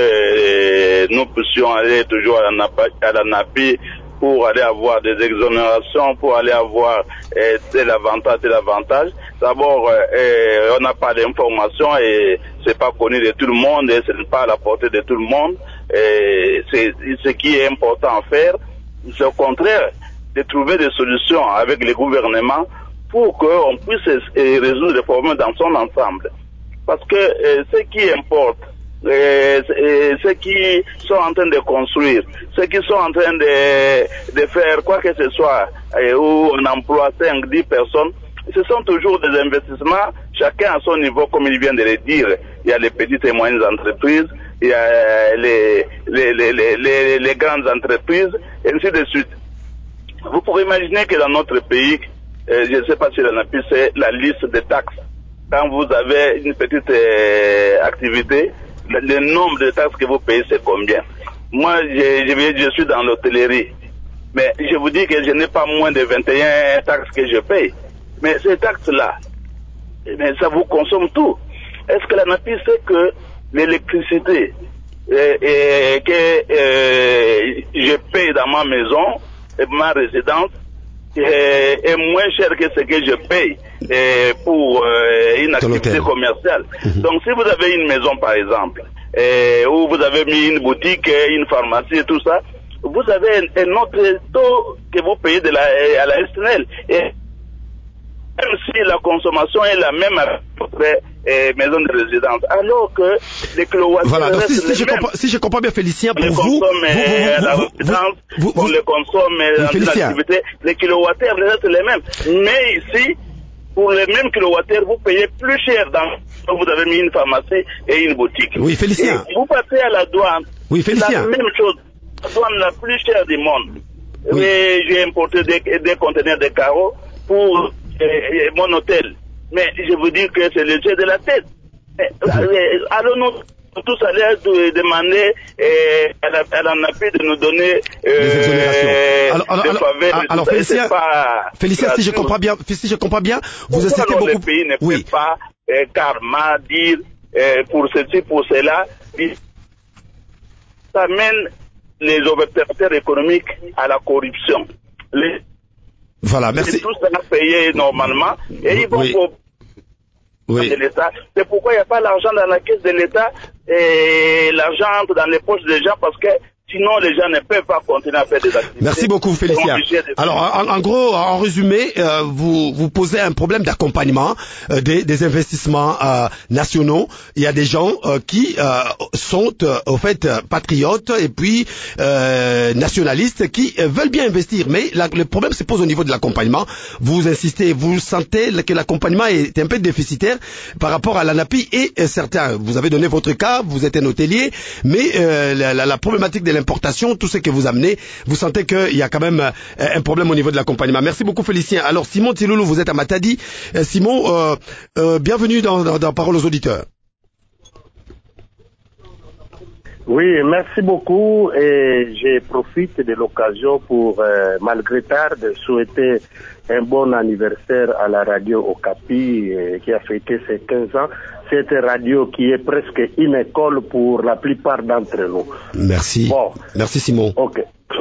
euh, nous puissions aller toujours à la NAPI pour aller avoir des exonérations, pour aller avoir euh, tel avantage, tel avantage. D'abord, euh, on n'a pas d'informations et c'est pas connu de tout le monde et ce n'est pas à la portée de tout le monde. Et c'est ce qui est important à faire, c'est au contraire de trouver des solutions avec les gouvernements pour qu'on puisse euh, résoudre les problèmes dans son ensemble. Parce que euh, ce qui importe, Euh, ceux qui sont en train de construire, ceux qui sont en train de, de faire quoi que ce soit, euh, où on emploie cinq, dix personnes, ce sont toujours des investissements, chacun à son niveau, comme il vient de le dire. Il y a les petites et moyennes entreprises, il y a les, les, les, les, les, les grandes entreprises, et ainsi de suite. Vous pouvez imaginer que dans notre pays, euh, je ne sais pas si la NAPI, c'est la liste des taxes. Quand vous avez une petite euh, activité, le, le nombre de taxes que vous payez, c'est combien? Moi, je, je, je suis dans l'hôtellerie, mais je vous dis que je n'ai pas moins de vingt et un taxes que je paye. Mais ces taxes-là, mais ça vous consomme tout. Est-ce que la NAPI sait que l'électricité euh, euh, que euh, je paye dans ma maison et ma résidence est, est moins cher que ce que je paye euh, pour euh, une activité commerciale. Mmh. Donc si vous avez une maison par exemple, euh, où vous avez mis une boutique, une pharmacie et tout ça, vous avez un, un autre taux que vous payez de la, à la S N L. Et même si la consommation est la même à votre euh, maison de résidence, alors que les kilowattheures voilà, donc si, si, je mêmes. comprends, si je comprends bien Félicien, pour on vous, vous, vous, vous, vous, la vous, résidence, vous, vous, on les consomme dans une activité, les kilowattheures restent les mêmes. Mais ici, pour les mêmes kilowattheures, vous payez plus cher dans vous avez mis une pharmacie et une boutique. Oui, Félicien. Et vous passez à la douane. Oui, Félicien. La même chose. La douane la plus chère du monde. Oui. Et j'ai importé des, des conteneurs de carreaux pour euh, mon hôtel. Mais je vous dis que c'est le jeu de la tête. Euh, allons-nous tous aller demander euh, à la, à la NAPI de nous donner euh, des exonérations. Alors, alors, des alors, faveurs. alors, alors Félicien, Félicien si je comprends bien, si je comprends bien, vous Pourquoi incitez beaucoup. Le pays ne oui. peut pas euh, karma dire euh, pour ceci, pour cela. Ça mène les opérateurs économiques à la corruption. Les Voilà, merci. Tout ça payé normalement et ils vont oui. pour oui. de l'État. C'est pourquoi il n'y a pas l'argent dans la caisse de l'État et l'argent entre dans les poches des gens parce que Sinon, les gens ne peuvent pas continuer à faire des activités. Merci beaucoup, Félicien. Alors, en, en gros, en résumé, euh, vous, vous posez un problème d'accompagnement euh, des, des investissements euh, nationaux. Il y a des gens euh, qui euh, sont, euh, au fait, euh, patriotes et puis euh, nationalistes qui euh, veulent bien investir. Mais la, le problème se pose au niveau de l'accompagnement. Vous insistez, vous sentez que l'accompagnement est un peu déficitaire par rapport à l'ANAPI et euh, certains. Vous avez donné votre cas, vous êtes un hôtelier, mais euh, la, la, la problématique de l'importation, tout ce que vous amenez, vous sentez qu'il y a quand même euh, un problème au niveau de l'accompagnement. Merci beaucoup, Félicien. Alors, Simon Tiloulou, vous êtes à Matadi. Euh, Simon, euh, euh, bienvenue dans, dans, dans Parole aux auditeurs. Oui, merci beaucoup et je profite de l'occasion pour, euh, malgré tard, de souhaiter un bon anniversaire à la radio Okapi euh, qui a fêté ses quinze ans. Cette radio qui est presque une école pour la plupart d'entre nous. Merci. Bon. Merci Simon. Ok.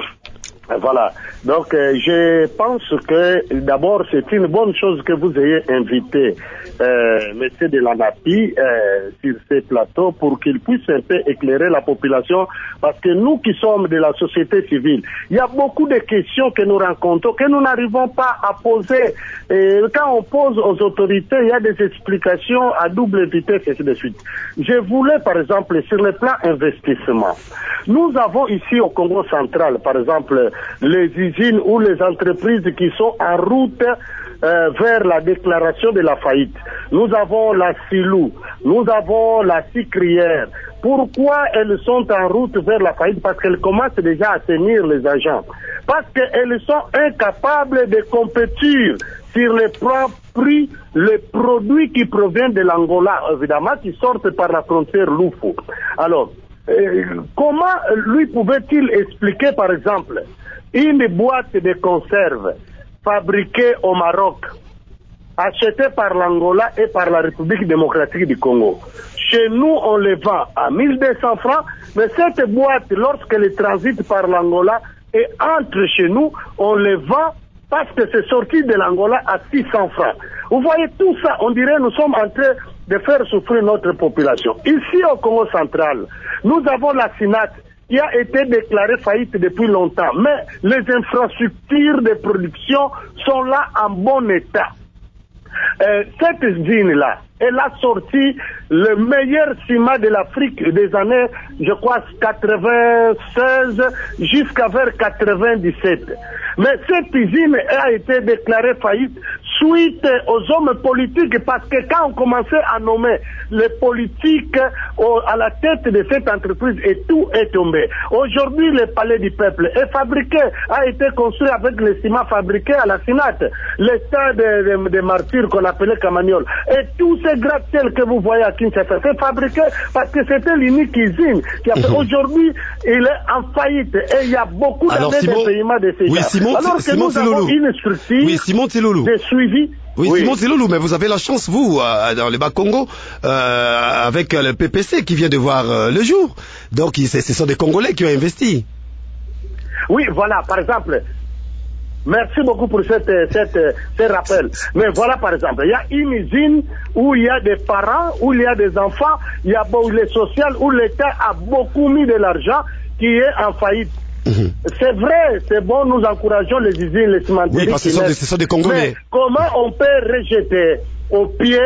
Voilà. Donc, euh, je pense que d'abord, c'est une bonne chose que vous ayez invité euh, M. de l'ANAPI euh, sur ces plateaux pour qu'il puisse un peu éclairer la population, parce que nous qui sommes de la société civile, il y a beaucoup de questions que nous rencontrons, que nous n'arrivons pas à poser. Et quand on pose aux autorités, il y a des explications à double vitesse et ainsi de suite. Je voulais, par exemple, sur le plan investissement, nous avons ici au Congo central, par exemple, les usines ou les entreprises qui sont en route euh, vers la déclaration de la faillite. Nous avons la Silou, nous avons la Sicrière. Pourquoi elles sont en route vers la faillite? Parce qu'elles commencent déjà à tenir les agents. Parce qu'elles sont incapables de compétir sur les prix, les produits qui proviennent de l'Angola, évidemment, qui sortent par la frontière Loufou. Alors, euh, comment lui pouvait-il expliquer, par exemple, une boîte de conserve fabriquée au Maroc, achetée par l'Angola et par la République démocratique du Congo? Chez nous, on les vend à mille deux cents francs, mais cette boîte, lorsqu'elle transite par l'Angola et entre chez nous, on les vend parce que c'est sorti de l'Angola à six cents francs. Vous voyez tout ça, on dirait nous sommes en train de faire souffrir notre population. Ici au Congo central, nous avons la SINAT qui a été déclarée faillite depuis longtemps, mais les infrastructures de production sont là en bon état. Euh, cette usine-là, elle a sorti le meilleur ciment de l'Afrique des années, je crois, quatre-vingt-seize jusqu'à vers quatre-vingt-dix-sept. Mais cette usine a été déclarée faillite suite aux hommes politiques, parce que quand on commençait à nommer les politiques au, à la tête de cette entreprise, et tout est tombé. Aujourd'hui, le palais du peuple est fabriqué, a été construit avec le ciment fabriqué à la SINAT, le stade de, de, de martyrs qu'on appelait Camagnol. Et tous ces gratte-ciels que vous voyez à Kinshasa, c'est fabriqué parce que c'était l'unique usine qui a fait. Mmh. Aujourd'hui, il est en faillite et il y a beaucoup d'années de paiement de ces oui, gens. Simon, Alors que Simon nous avons une structure oui, Simon de suivi. Oui, oui, Simon Tiloulou, mais vous avez la chance, vous, euh, dans le Bas-Congo, euh, avec le P P C qui vient de voir euh, le jour. Donc, ce sont des Congolais qui ont investi. Oui, voilà, par exemple. Merci beaucoup pour cette, cette, ce rappel. Mais voilà, par exemple, il y a une usine où il y a des parents, où il y a des enfants, il y a le social, où l'État a beaucoup mis de l'argent qui est en faillite. Mmh. C'est vrai, c'est bon, nous encourageons les usines, les cimenteries. Oui, parce que ce sont, des, ce sont des Congolais. Mais comment on peut rejeter au pied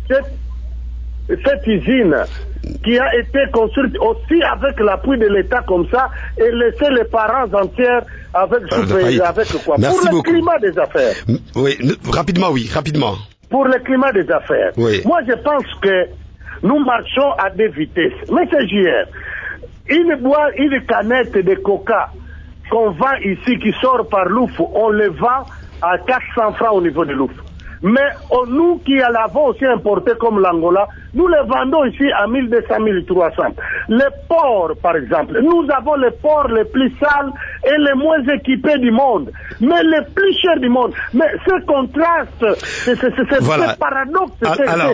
cette, cette usine qui a été construite aussi avec l'appui de l'État comme ça et laisser les parents entiers avec, euh, avec quoi? Merci Pour le beaucoup. climat des affaires. Oui, rapidement, oui, rapidement. Pour le climat des affaires. Oui. Moi, je pense que nous marchons à deux vitesses. Mais c'est hier. Une boîte, une canette de coca qu'on vend ici, qui sort par Loufou, on le vend à quatre cents francs au niveau de Loufou. Mais oh, nous qui l'avons aussi importé comme l'Angola, nous le vendons ici à mille deux cents, mille trois cents. Les ports, par exemple, nous avons les ports les plus sales et les moins équipés du monde, mais les plus chers du monde. Mais ce contraste, c'est voilà. ce paradoxe. Alors,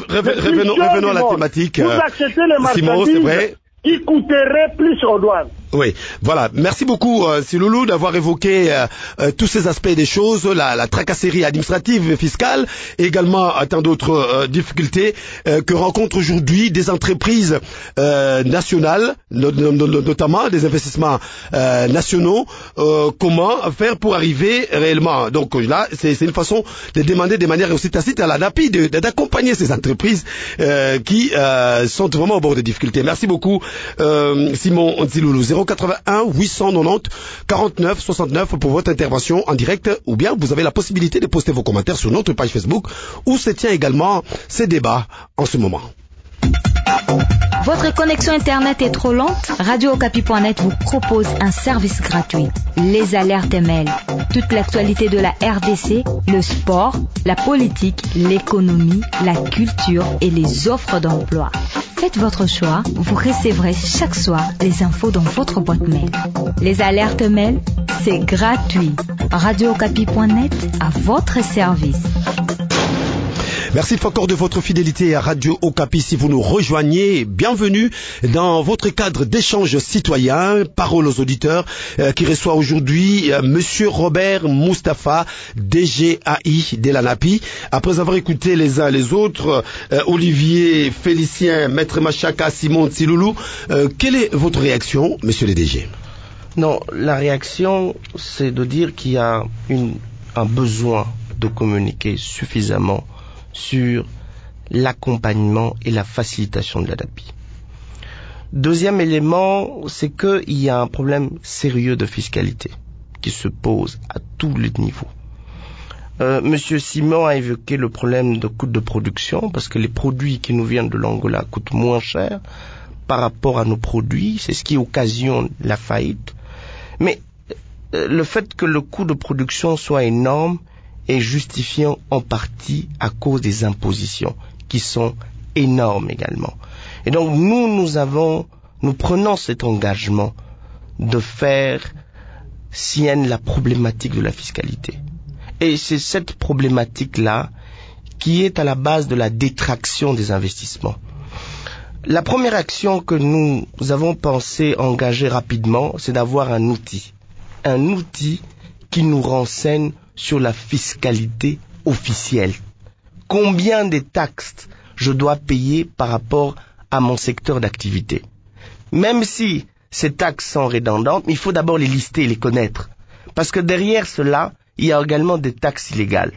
revenons, revenons à la thématique. Vous achetez les marchandises qui coûteraient plus aux douanes. Oui, voilà. Merci beaucoup, euh, Siloulou, d'avoir évoqué euh, euh, tous ces aspects des choses, la, la tracasserie administrative et fiscale, et également euh, tant d'autres euh, difficultés euh, que rencontrent aujourd'hui des entreprises euh, nationales, no, no, no, notamment des investissements euh, nationaux. Euh, comment faire pour arriver réellement? Donc là, c'est une façon de demander de manière aussi tacite à la N A P I de, de, d'accompagner ces entreprises euh, qui euh, sont vraiment au bord des difficultés. Merci beaucoup, euh, Simon Siloulou. zéro quatre-vingt-un huit cent quatre-vingt-dix quarante-neuf soixante-neuf pour votre intervention en direct, ou bien vous avez la possibilité de poster vos commentaires sur notre page Facebook où se tient également ces débats en ce moment. Votre connexion Internet est trop lente? Radio Okapi point net vous propose un service gratuit. Les alertes mail. Toute l'actualité de la R D C, le sport, la politique, l'économie, la culture et les offres d'emploi. Faites votre choix, vous recevrez chaque soir les infos dans votre boîte mail. Les alertes mail, c'est gratuit. Radio Okapi point net à votre service. Merci encore de votre fidélité à Radio Okapi. Si vous nous rejoignez, bienvenue dans votre cadre d'échange citoyen, parole aux auditeurs, euh, qui reçoit aujourd'hui euh, Monsieur Robert Moustapha, D G A I de la N A P I. Après avoir écouté les uns les autres, euh, Olivier, Félicien, Maître Machaka, Simon Siloulou, euh, quelle est votre réaction, Monsieur le D G? Non, la réaction, c'est de dire qu'il y a une, un besoin de communiquer suffisamment sur l'accompagnement et la facilitation de la N A P I. Deuxième élément, c'est qu'il y a un problème sérieux de fiscalité qui se pose à tous les niveaux. Euh, Monsieur Simon a évoqué le problème de coût de production, parce que les produits qui nous viennent de l'Angola coûtent moins cher par rapport à nos produits, c'est ce qui occasionne la faillite. Mais euh, le fait que le coût de production soit énorme est justifié en partie à cause des impositions qui sont énormes également. Et donc nous, nous avons, nous prenons cet engagement de faire sienne la problématique de la fiscalité. Et c'est cette problématique-là qui est à la base de la détraction des investissements. La première action que nous avons pensé engager rapidement, c'est d'avoir un outil. Un outil qui nous renseigne sur la fiscalité officielle. Combien de taxes je dois payer par rapport à mon secteur d'activité? Même si ces taxes sont redondantes, il faut d'abord les lister et les connaître. Parce que derrière cela, il y a également des taxes illégales.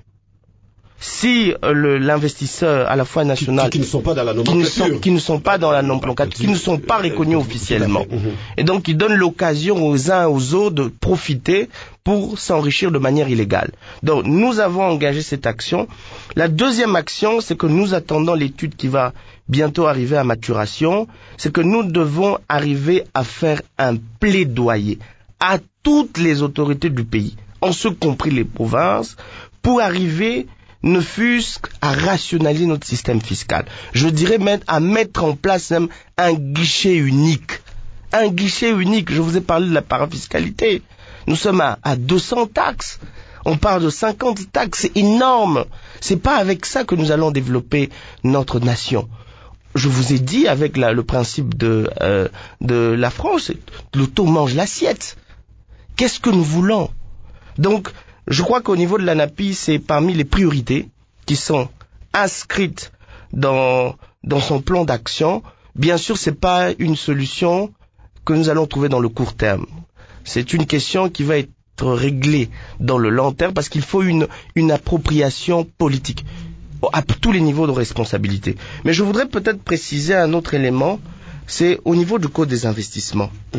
Si euh, le, l'investisseur à la fois national, qui, qui ne sont pas dans la qui ne sont, qui ne sont pas dans la nomenclature, qui ne sont pas reconnus officiellement, et donc qui donnent l'occasion aux uns et aux autres de profiter pour s'enrichir de manière illégale. Donc nous avons engagé cette action. La deuxième action, c'est que nous attendons l'étude qui va bientôt arriver à maturation, c'est que nous devons arriver à faire un plaidoyer à toutes les autorités du pays, en ce compris les provinces, pour arriver ne fût-ce qu'à rationaliser notre système fiscal. Je dirais même à mettre en place même un guichet unique. Un guichet unique, je vous ai parlé de la parafiscalité. Nous sommes à, à deux cents taxes. On parle de cinquante taxes, c'est énorme. C'est pas avec ça que nous allons développer notre nation. Je vous ai dit avec la, le principe de, euh, de la France, le taux mange l'assiette. Qu'est-ce que nous voulons? Donc, je crois qu'au niveau de la N A P I, c'est parmi les priorités qui sont inscrites dans, dans son plan d'action. Bien sûr, c'est pas une solution que nous allons trouver dans le court terme. C'est une question qui va être réglée dans le long terme parce qu'il faut une, une appropriation politique à tous les niveaux de responsabilité. Mais je voudrais peut-être préciser un autre élément, c'est au niveau du code des investissements. Mmh.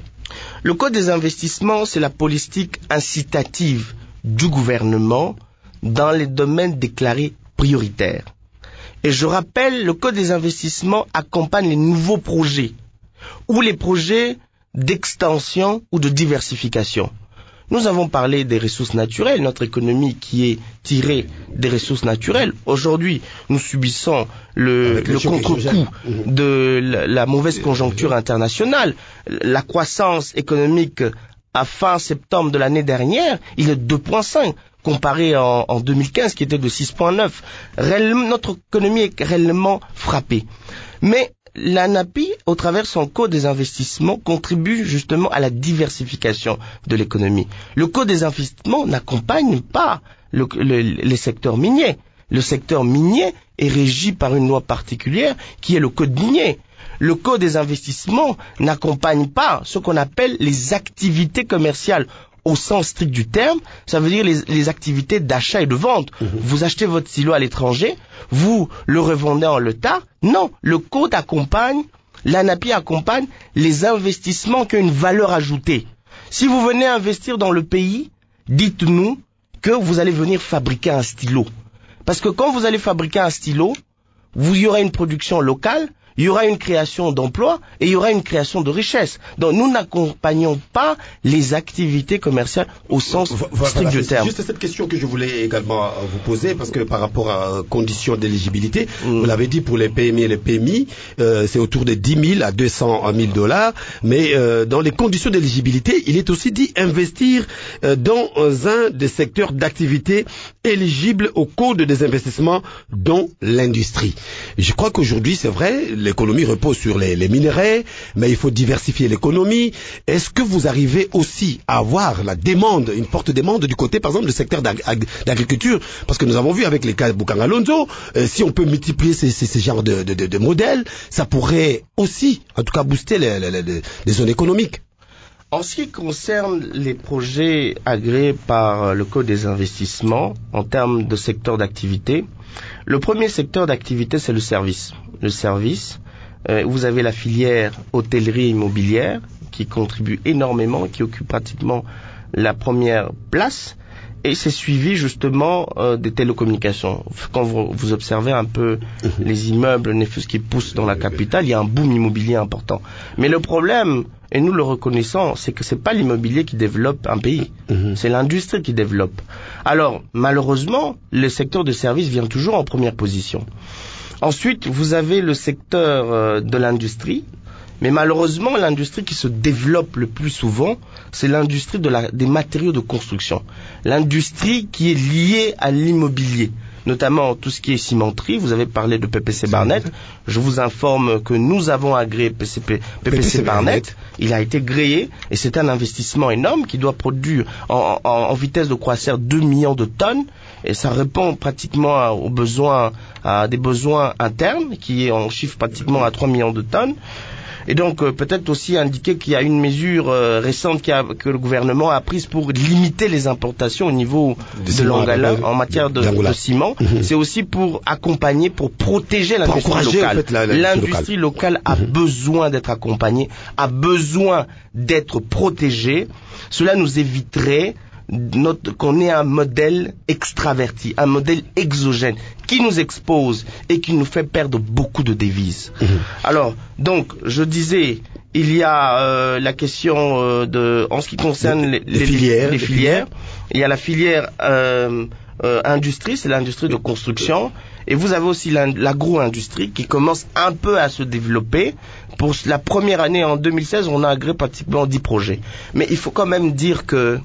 Le code des investissements, c'est la politique incitative du gouvernement dans les domaines déclarés prioritaires. Et je rappelle, le code des investissements accompagne les nouveaux projets ou les projets d'extension ou de diversification. Nous avons parlé des ressources naturelles, notre économie qui est tirée des ressources naturelles. Aujourd'hui, nous subissons le, le contre-coup de la, la mauvaise conjoncture internationale. La croissance économique à fin septembre de l'année dernière, il est de deux virgule cinq, comparé en, en deux mille quinze qui était de six virgule neuf. Réellement, notre économie est réellement frappée. Mais l'ANAPI, au travers de son code des investissements, contribue justement à la diversification de l'économie. Le code des investissements n'accompagne pas le, le, les secteurs miniers. Le secteur minier est régi par une loi particulière qui est le code minier. Le code des investissements n'accompagne pas ce qu'on appelle les activités commerciales. Au sens strict du terme, ça veut dire les, les activités d'achat et de vente. Mmh. Vous achetez votre stylo à l'étranger, vous le revendez en l'état. Non, le code accompagne, l'ANAPI accompagne les investissements qui ont une valeur ajoutée. Si vous venez investir dans le pays, dites-nous que vous allez venir fabriquer un stylo. Parce que quand vous allez fabriquer un stylo, vous y aura une production locale, il y aura une création d'emplois et il y aura une création de richesse. Donc nous n'accompagnons pas les activités commerciales au sens voilà, strict du terme. C'est juste cette question que je voulais également vous poser, parce que par rapport à conditions d'éligibilité, mmh. vous l'avez dit, pour les P M I et les P M I, euh, c'est autour de dix mille à deux cent mille dollars, mais euh, dans les conditions d'éligibilité, il est aussi dit investir euh, dans un des secteurs d'activité éligibles au code des investissements, dont l'industrie. Je crois qu'aujourd'hui, c'est vrai, l'économie repose sur les, les minerais, mais il faut diversifier l'économie. Est-ce que vous arrivez aussi à avoir la demande, une forte demande du côté, par exemple, du secteur d'agriculture? Parce que nous avons vu avec les cas de Boukangalonzo, euh, si on peut multiplier ces, ces, ces genres de, de, de, de modèles, ça pourrait aussi, en tout cas, booster les, les, les, les zones économiques. En ce qui concerne les projets agréés par le Code des investissements, en termes de secteur d'activité, le premier secteur d'activité, c'est le service. Le service, euh, vous avez la filière hôtellerie immobilière qui contribue énormément, qui occupe pratiquement la première place, et c'est suivi justement euh, des télécommunications. Quand vous, vous observez un peu les immeubles néfus qui poussent dans la capitale, il y a un boom immobilier important. Mais le problème, et nous le reconnaissons, c'est que c'est pas l'immobilier qui développe un pays, mmh. c'est l'industrie qui développe. Alors, malheureusement, le secteur de services vient toujours en première position. Ensuite, vous avez le secteur euh, de l'industrie, mais malheureusement, l'industrie qui se développe le plus souvent, c'est l'industrie de la, des matériaux de construction. L'industrie qui est liée à l'immobilier, notamment tout ce qui est cimenterie. Vous avez parlé de P P C Barnett. Je vous informe que nous avons agréé P C P, P P C Barnett. Il a été gréé et c'est un investissement énorme qui doit produire en, en, en vitesse de croisière deux millions de tonnes. Et ça répond pratiquement aux besoins, à des besoins internes qui est en chiffre pratiquement à trois millions de tonnes. Et donc euh, peut-être aussi indiquer qu'il y a une mesure euh, récente qui a, que le gouvernement a prise pour limiter les importations au niveau de, de l'Angola en matière de, de, de ciment. Mmh. C'est aussi pour accompagner, pour protéger l'industrie locale. En fait, la, la, l'industrie locale, locale a mmh. besoin d'être accompagnée, a besoin d'être protégée. Cela nous éviterait Notre, qu'on ait un modèle extraverti, un modèle exogène qui nous expose et qui nous fait perdre beaucoup de devises. Mmh. Alors, donc, je disais, il y a euh, la question euh, de, en ce qui concerne les, les, les, filières, les, les filières, il y a la filière euh, euh, industrie, c'est l'industrie de construction, et vous avez aussi l'agro-industrie qui commence un peu à se développer. Pour la première année, en deux mille seize, on a agréé pratiquement dix projets. Mais il faut quand même dire que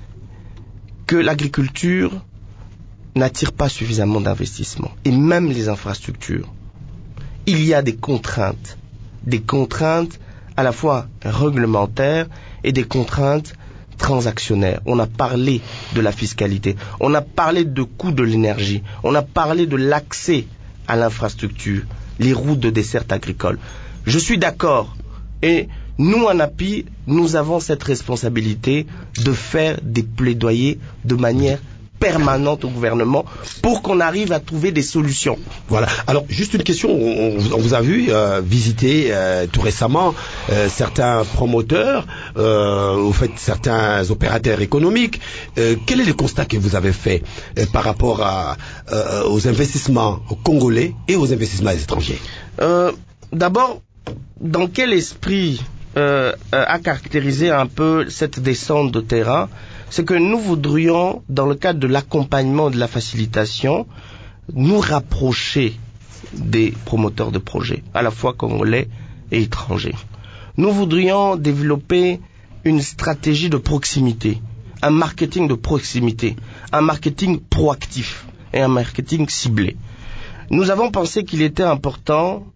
que l'agriculture n'attire pas suffisamment d'investissements, et même les infrastructures. Il y a des contraintes, des contraintes à la fois réglementaires et des contraintes transactionnaires. On a parlé de la fiscalité, on a parlé de coût de l'énergie, on a parlé de l'accès à l'infrastructure, les routes de desserte agricole. Je suis d'accord, et nous, en A P I, nous avons cette responsabilité de faire des plaidoyers de manière permanente au gouvernement pour qu'on arrive à trouver des solutions. Voilà. Alors, juste une question. On, on vous a vu euh, visiter euh, tout récemment euh, certains promoteurs, euh, vous faites certains opérateurs économiques. Euh, quel est le constat que vous avez fait euh, par rapport à, euh, aux investissements congolais et aux investissements étrangers? euh, D'abord, dans quel esprit Euh, euh, a caractérisé un peu cette descente de terrain, c'est que nous voudrions, dans le cadre de l'accompagnement et de la facilitation, nous rapprocher des promoteurs de projets, à la fois congolais et étrangers. Nous voudrions développer une stratégie de proximité, un marketing de proximité, un marketing proactif et un marketing ciblé. Nous avons pensé qu'il était important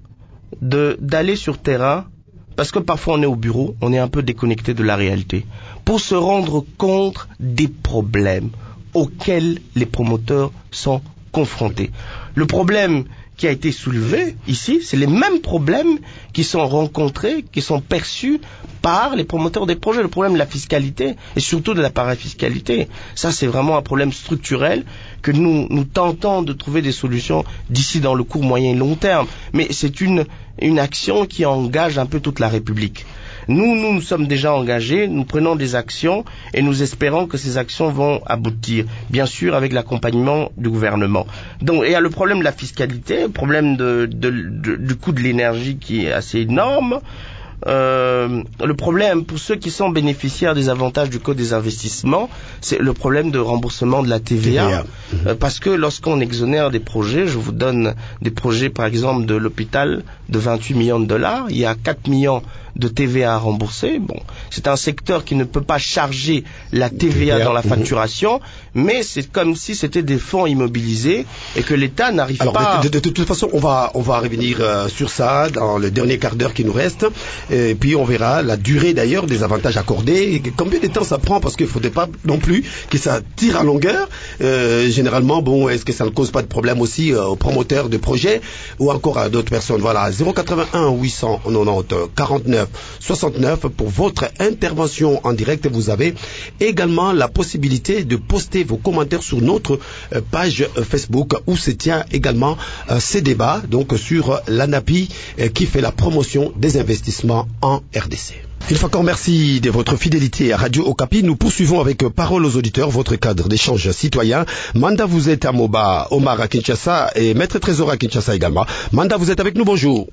de, d'aller sur terrain, parce que parfois on est au bureau, on est un peu déconnecté de la réalité, pour se rendre compte des problèmes auxquels les promoteurs sont confrontés. Le problème qui a été soulevé ici, c'est les mêmes problèmes qui sont rencontrés, qui sont perçus par les promoteurs des projets. Le problème de la fiscalité et surtout de la parafiscalité. Ça, c'est vraiment un problème structurel que nous, nous tentons de trouver des solutions d'ici dans le court, moyen et long terme. Mais c'est une, une action qui engage un peu toute la République. Nous, nous nous sommes déjà engagés, nous prenons des actions et nous espérons que ces actions vont aboutir, bien sûr avec l'accompagnement du gouvernement. Donc, il y a le problème de la fiscalité, le problème de, de, de, du coût de l'énergie qui est assez énorme. Euh, le problème pour ceux qui sont bénéficiaires des avantages du code des investissements, c'est le problème de remboursement de la T V A, T V A. Euh, parce que lorsqu'on exonère des projets, je vous donne des projets par exemple de l'hôpital de vingt-huit millions de dollars, il y a quatre millions de T V A à rembourser. Bon, c'est un secteur qui ne peut pas charger la T V A dans la facturation, mais c'est comme si c'était des fonds immobilisés et que l'État n'arrive Alors, pas. De, de, de, de toute façon, on va on va revenir euh, sur ça dans le dernier quart d'heure qui nous reste, et puis on verra la durée d'ailleurs des avantages accordés. Et combien de temps ça prend, parce qu'il ne faudrait pas non plus que ça tire à longueur. Euh, généralement, bon, est-ce que ça ne cause pas de problème aussi euh, aux promoteurs de projets ou encore à d'autres personnes? Voilà, zéro quatre-vingt-un huit cent quatre-vingt-dix quarante-neuf soixante-neuf pour votre intervention en direct. Vous avez également la possibilité de poster vos commentaires sur notre euh, page euh, Facebook où se tient également euh, ces débats, donc sur euh, l'ANAPI euh, qui fait la promotion des investissements en R D C. Une fois encore, merci de votre fidélité à Radio Okapi. Nous poursuivons avec euh, Parole aux auditeurs, votre cadre d'échange citoyen. Manda, vous êtes à Moba, Omar à Kinshasa et Maître Trésor à Kinshasa également. Manda, vous êtes avec nous, bonjour.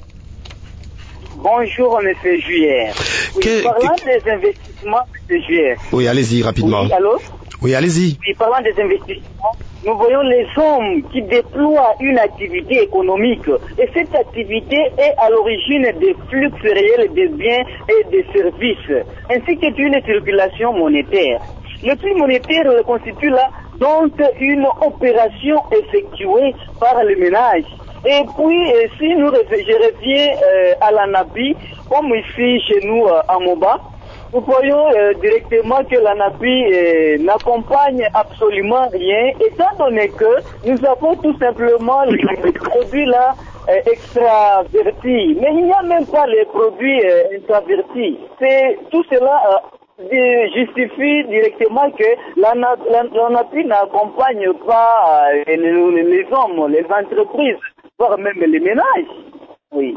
Bonjour, M. Juillet. Oui, que, parlant que... des investissements, M. Juillet. Oui, allez-y, rapidement. Oui, allô? Oui, allez-y. Oui, parlant des investissements, nous voyons les hommes qui déploient une activité économique. Et cette activité est à l'origine des flux réels des biens et des services, ainsi que d'une circulation monétaire. Le flux monétaire constitue là donc une opération effectuée par le ménage. Et puis, si nous, je reviens euh, à l'ANAPI, comme ici chez nous euh, à Moba, nous voyons euh, directement que l'ANAPI euh, n'accompagne absolument rien, étant donné que nous avons tout simplement les produits là euh, extravertis. Mais il n'y a même pas les produits euh, intravertis. C'est tout cela euh, justifie directement que l'ANAPI n'accompagne pas euh, les, les hommes, les entreprises, voire même les ménages. Oui.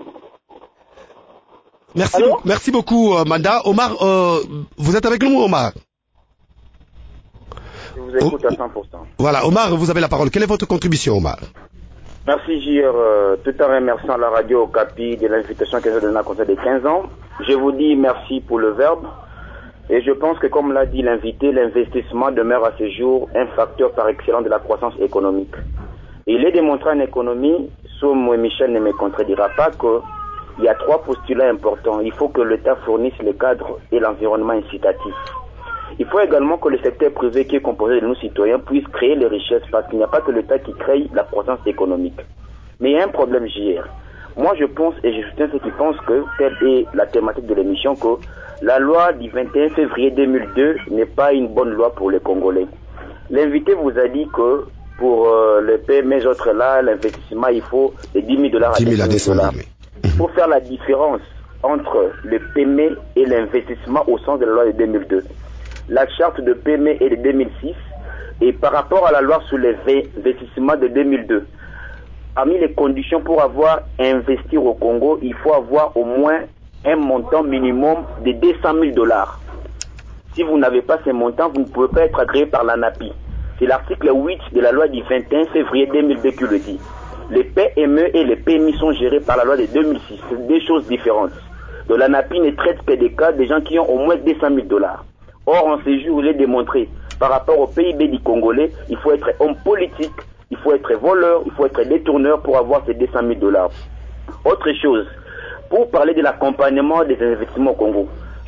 Merci, beaucoup, merci beaucoup, euh, Manda. Omar, euh, vous êtes avec nous, Omar? Je vous écoute à cent pour cent. Voilà, Omar, vous avez la parole. Quelle est votre contribution, Omar? Merci, J R. Euh, tout en remerciant la radio Okapi de l'invitation qu'elle a donnée à compter des quinze ans. Je vous dis merci pour le verbe. Et je pense que, comme l'a dit l'invité, l'investissement demeure à ce jour un facteur par excellence de la croissance économique. Il est démontré en économie, Soum Michel ne me contredira pas, qu'il y a trois postulats importants. Il faut que l'État fournisse le cadre et l'environnement incitatif. Il faut également que le secteur privé qui est composé de nos citoyens puisse créer les richesses, parce qu'il n'y a pas que l'État qui crée la croissance économique. Mais il y a un problème J R. Moi je pense, et je soutiens ceux qui pensent que telle est la thématique de l'émission, que la loi du vingt et un février deux mille deux n'est pas une bonne loi pour les Congolais. L'invité vous a dit que pour euh, le P M E autres là, l'investissement, il faut de dix mille dollars à dix mille dollars. Il faut faire la différence entre le P M E et l'investissement au sens de la loi de deux mille deux. La charte de P M E est de deux mille six et par rapport à la loi sur les investissements de deux mille deux, parmi les conditions pour avoir investir au Congo, il faut avoir au moins un montant minimum de deux cent mille dollars. Si vous n'avez pas ces montants, vous ne pouvez pas être agréé par l'ANAPI. C'est l'article huit de la loi du vingt et un février deux mille deux qui le dit. Les P M E et les P M I sont gérés par la loi de deux mille six. C'est deux choses différentes. Donc l'ANAPI ne traite que des cas des gens qui ont au moins deux cent mille dollars. Or, en ces jours, il est démontré, par rapport au P I B du Congolais, il faut être homme politique, il faut être voleur, il faut être détourneur pour avoir ces deux cent mille dollars. Autre chose, pour parler de l'accompagnement des investissements au Congo, je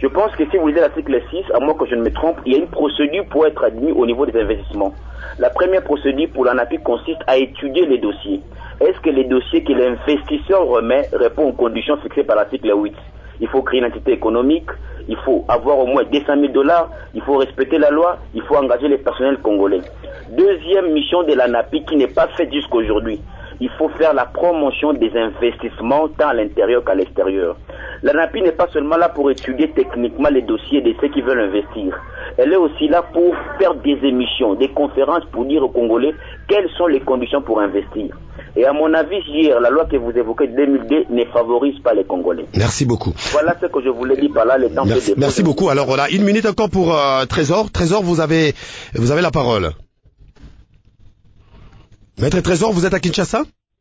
Je pense que si vous lisez l'article six, à moins que je ne me trompe, il y a une procédure pour être admis au niveau des investissements. La première procédure pour l'ANAPI consiste à étudier les dossiers. Est-ce que les dossiers que l'investisseur remet répondent aux conditions fixées par l'article huit? Il faut créer une entité économique, il faut avoir au moins deux cent mille dollars, il faut respecter la loi, il faut engager les personnels congolais. Deuxième mission de l'ANAPI qui n'est pas faite jusqu'aujourd'hui, il faut faire la promotion des investissements tant à l'intérieur qu'à l'extérieur. L'ANAPI n'est pas seulement là pour étudier techniquement les dossiers de ceux qui veulent investir. Elle est aussi là pour faire des émissions, des conférences pour dire aux Congolais quelles sont les conditions pour investir. Et à mon avis, hier, la loi que vous évoquez de deux mille deux ne favorise pas les Congolais. Merci beaucoup. Voilà ce que je voulais dire par là. Les temps merci, merci beaucoup. Alors, on a une minute encore pour euh, Trésor. Trésor, vous avez, vous avez la parole. Maître Trésor, vous êtes à Kinshasa?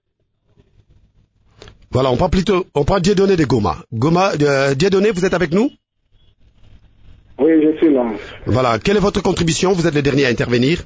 Voilà, on prend plutôt, on prend Dieudonné de Goma. Goma, euh, Dieudonné, vous êtes avec nous? Oui, je suis là. Voilà, quelle est votre contribution? Vous êtes le dernier à intervenir.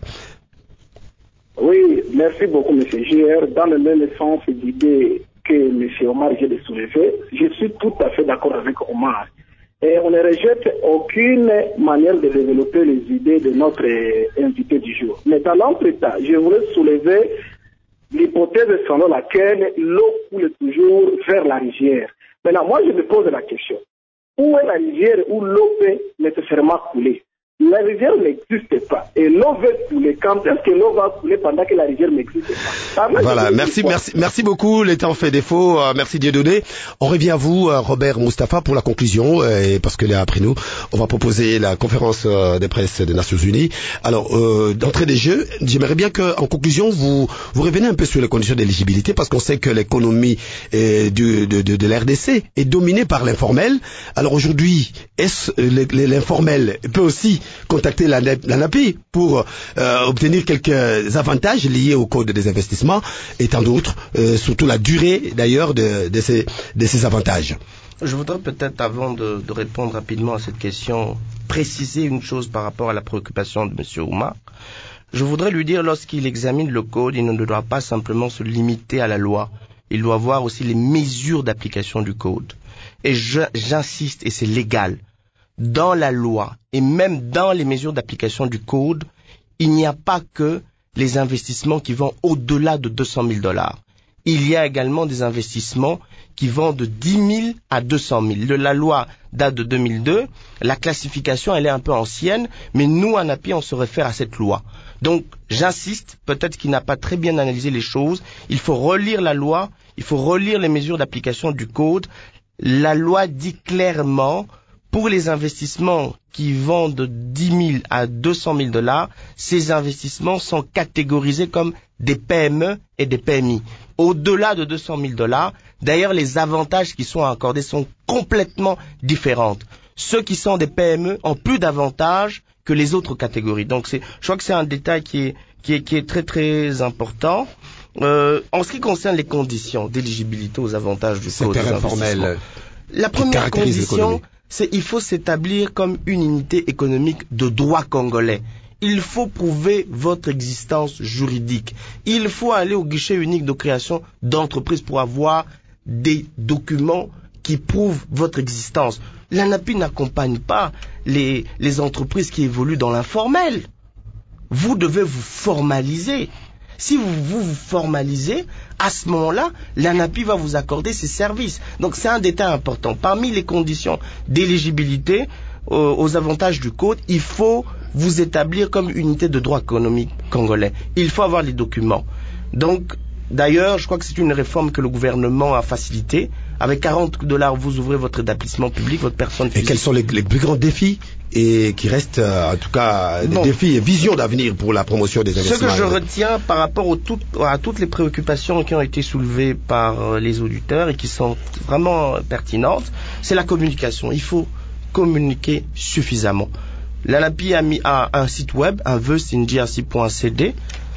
Oui, merci beaucoup, M. J R. Dans le même sens d'idée que M. Omar vient de soulever, je suis tout à fait d'accord avec Omar. Et on ne rejette aucune manière de développer les idées de notre invité du jour. Mais dans l'entretemps, je voudrais soulever l'hypothèse selon laquelle l'eau coule toujours vers la rivière. Maintenant, moi, je me pose la question. Où est la rivière où l'eau peut nécessairement couler? La rivière n'existe pas. Et l'eau veut couler. Quand est-ce que l'eau va couler pendant que la rivière n'existe pas? Voilà, merci, merci, merci beaucoup. Le temps fait défaut. Euh, merci Dieudonné. On revient à vous, euh, Robert Mustapha, pour la conclusion. Euh, et parce que là, après nous, on va proposer la conférence euh, des presse des Nations Unies. Alors, euh, d'entrée des jeux, j'aimerais bien qu'en conclusion, vous vous revenez un peu sur les conditions d'éligibilité, parce qu'on sait que l'économie euh, du, de, de, de l'R D C est dominée par l'informel. Alors aujourd'hui, est-ce l'informel peut aussi contacter l'ANAPI pour euh, obtenir quelques avantages liés au code des investissements et tant d'autres, euh, surtout la durée d'ailleurs de, de, ces, de ces avantages. Je voudrais peut-être, avant de, de répondre rapidement à cette question, préciser une chose par rapport à la préoccupation de M. Ouma. Je voudrais lui dire, lorsqu'il examine le code, il ne doit pas simplement se limiter à la loi. Il doit voir aussi les mesures d'application du code. Et je, j'insiste, et c'est légal, dans la loi et même dans les mesures d'application du code, il n'y a pas que les investissements qui vont au-delà de deux cent mille dollars. Il y a également des investissements qui vont de dix mille à deux cent mille. La loi date de deux mille deux. La classification, elle est un peu ancienne, mais nous, à ANAPI, on se réfère à cette loi. Donc, j'insiste, peut-être qu'il n'a pas très bien analysé les choses. Il faut relire la loi, il faut relire les mesures d'application du code. La loi dit clairement, pour les investissements qui vont de dix mille à deux cent mille dollars, ces investissements sont catégorisés comme des P M E et des P M I. Au-delà de deux cent mille dollars, d'ailleurs, les avantages qui sont accordés sont complètement différents. Ceux qui sont des P M E ont plus d'avantages que les autres catégories. Donc, c'est, je crois que c'est un détail qui est, qui est, qui est très très important. Euh, en ce qui concerne les conditions d'éligibilité aux avantages du code des investissements, la première condition, c'est il faut s'établir comme une unité économique de droit congolais. Il faut prouver votre existence juridique. Il faut aller au guichet unique de création d'entreprise pour avoir des documents qui prouvent votre existence. L'ANAPI n'accompagne pas les, les entreprises qui évoluent dans l'informel. Vous devez vous formaliser. Si vous, vous vous formalisez, à ce moment-là, l'ANAPI va vous accorder ses services. Donc c'est un détail important. Parmi les conditions d'éligibilité euh, aux avantages du code, il faut vous établir comme unité de droit économique congolais. Il faut avoir les documents. Donc, d'ailleurs, je crois que c'est une réforme que le gouvernement a facilitée. Avec quarante dollars, vous ouvrez votre établissement public, votre personne physique. Et quels sont les, les plus grands défis et qui restent, euh, en tout cas, des bon. défis et visions d'avenir pour la promotion des investissements? Ce que je retiens par rapport aux tout, à toutes les préoccupations qui ont été soulevées par les auditeurs et qui sont vraiment pertinentes, c'est la communication. Il faut communiquer suffisamment. L'ANAPI a mis à un site web, invest in G R C point C D.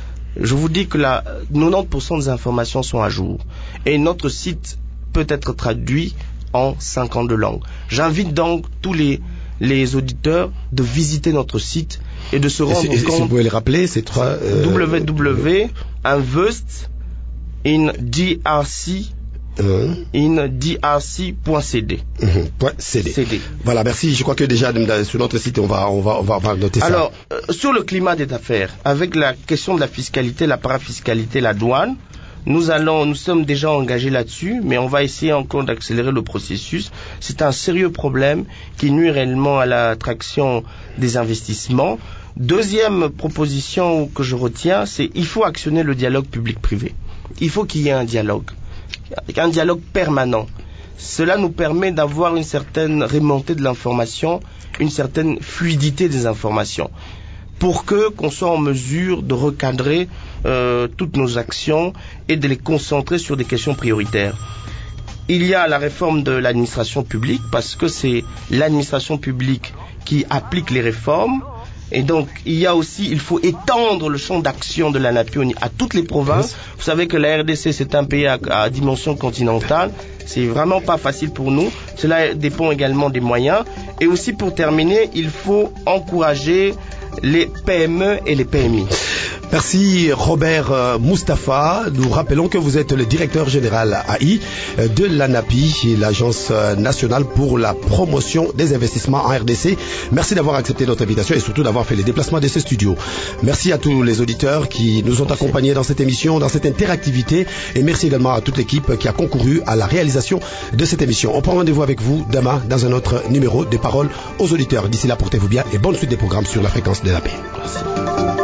Je vous dis que la quatre-vingt-dix pour cent des informations sont à jour. Et notre site peut être traduit en cinquante-deux langues. J'invite donc tous les, les auditeurs de visiter notre site et de se rendre et compte. Si vous pouvez les rappeler, c'est trois... Euh, w w w point invest in G R C Mmh. in D R C point C D. Mmh. Point C D. C D. Voilà, merci. Je crois que déjà sur notre site, on va, on va, on va, on va noter ça. Alors, euh, sur le climat des affaires, avec la question de la fiscalité, la parafiscalité, la douane, nous allons, nous sommes déjà engagés là-dessus, mais on va essayer encore d'accélérer le processus. C'est un sérieux problème qui nuit réellement à l'attraction des investissements. Deuxième proposition que je retiens, c'est il faut actionner le dialogue public-privé. Il faut qu'il y ait un dialogue, un dialogue permanent. Cela nous permet d'avoir une certaine remontée de l'information, une certaine fluidité des informations, pour que qu'on soit en mesure de recadrer euh, toutes nos actions et de les concentrer sur des questions prioritaires. Il y a la réforme de l'administration publique, parce que c'est l'administration publique qui applique les réformes. Et donc, il y a aussi, il faut étendre le champ d'action de l'ANAPI à toutes les provinces. Vous savez que la R D C, c'est un pays à, à dimension continentale. C'est vraiment pas facile pour nous. Cela dépend également des moyens. Et aussi, pour terminer, il faut encourager les P M E et les P M I. Merci Robert euh, Mustapha. Nous rappelons que vous êtes le directeur général A I euh, de l'ANAPI, l'Agence euh, nationale pour la promotion des investissements en R D C. Merci d'avoir accepté notre invitation et surtout d'avoir fait les déplacements de ce studio. Merci à tous les auditeurs qui nous ont accompagnés dans cette émission, dans cette interactivité, et merci également à toute l'équipe qui a concouru à la réalisation de cette émission. On prend rendez-vous avec vous demain dans un autre numéro des Paroles aux auditeurs. D'ici là, portez-vous bien et bonne suite des programmes sur la fréquence de la paix. Merci.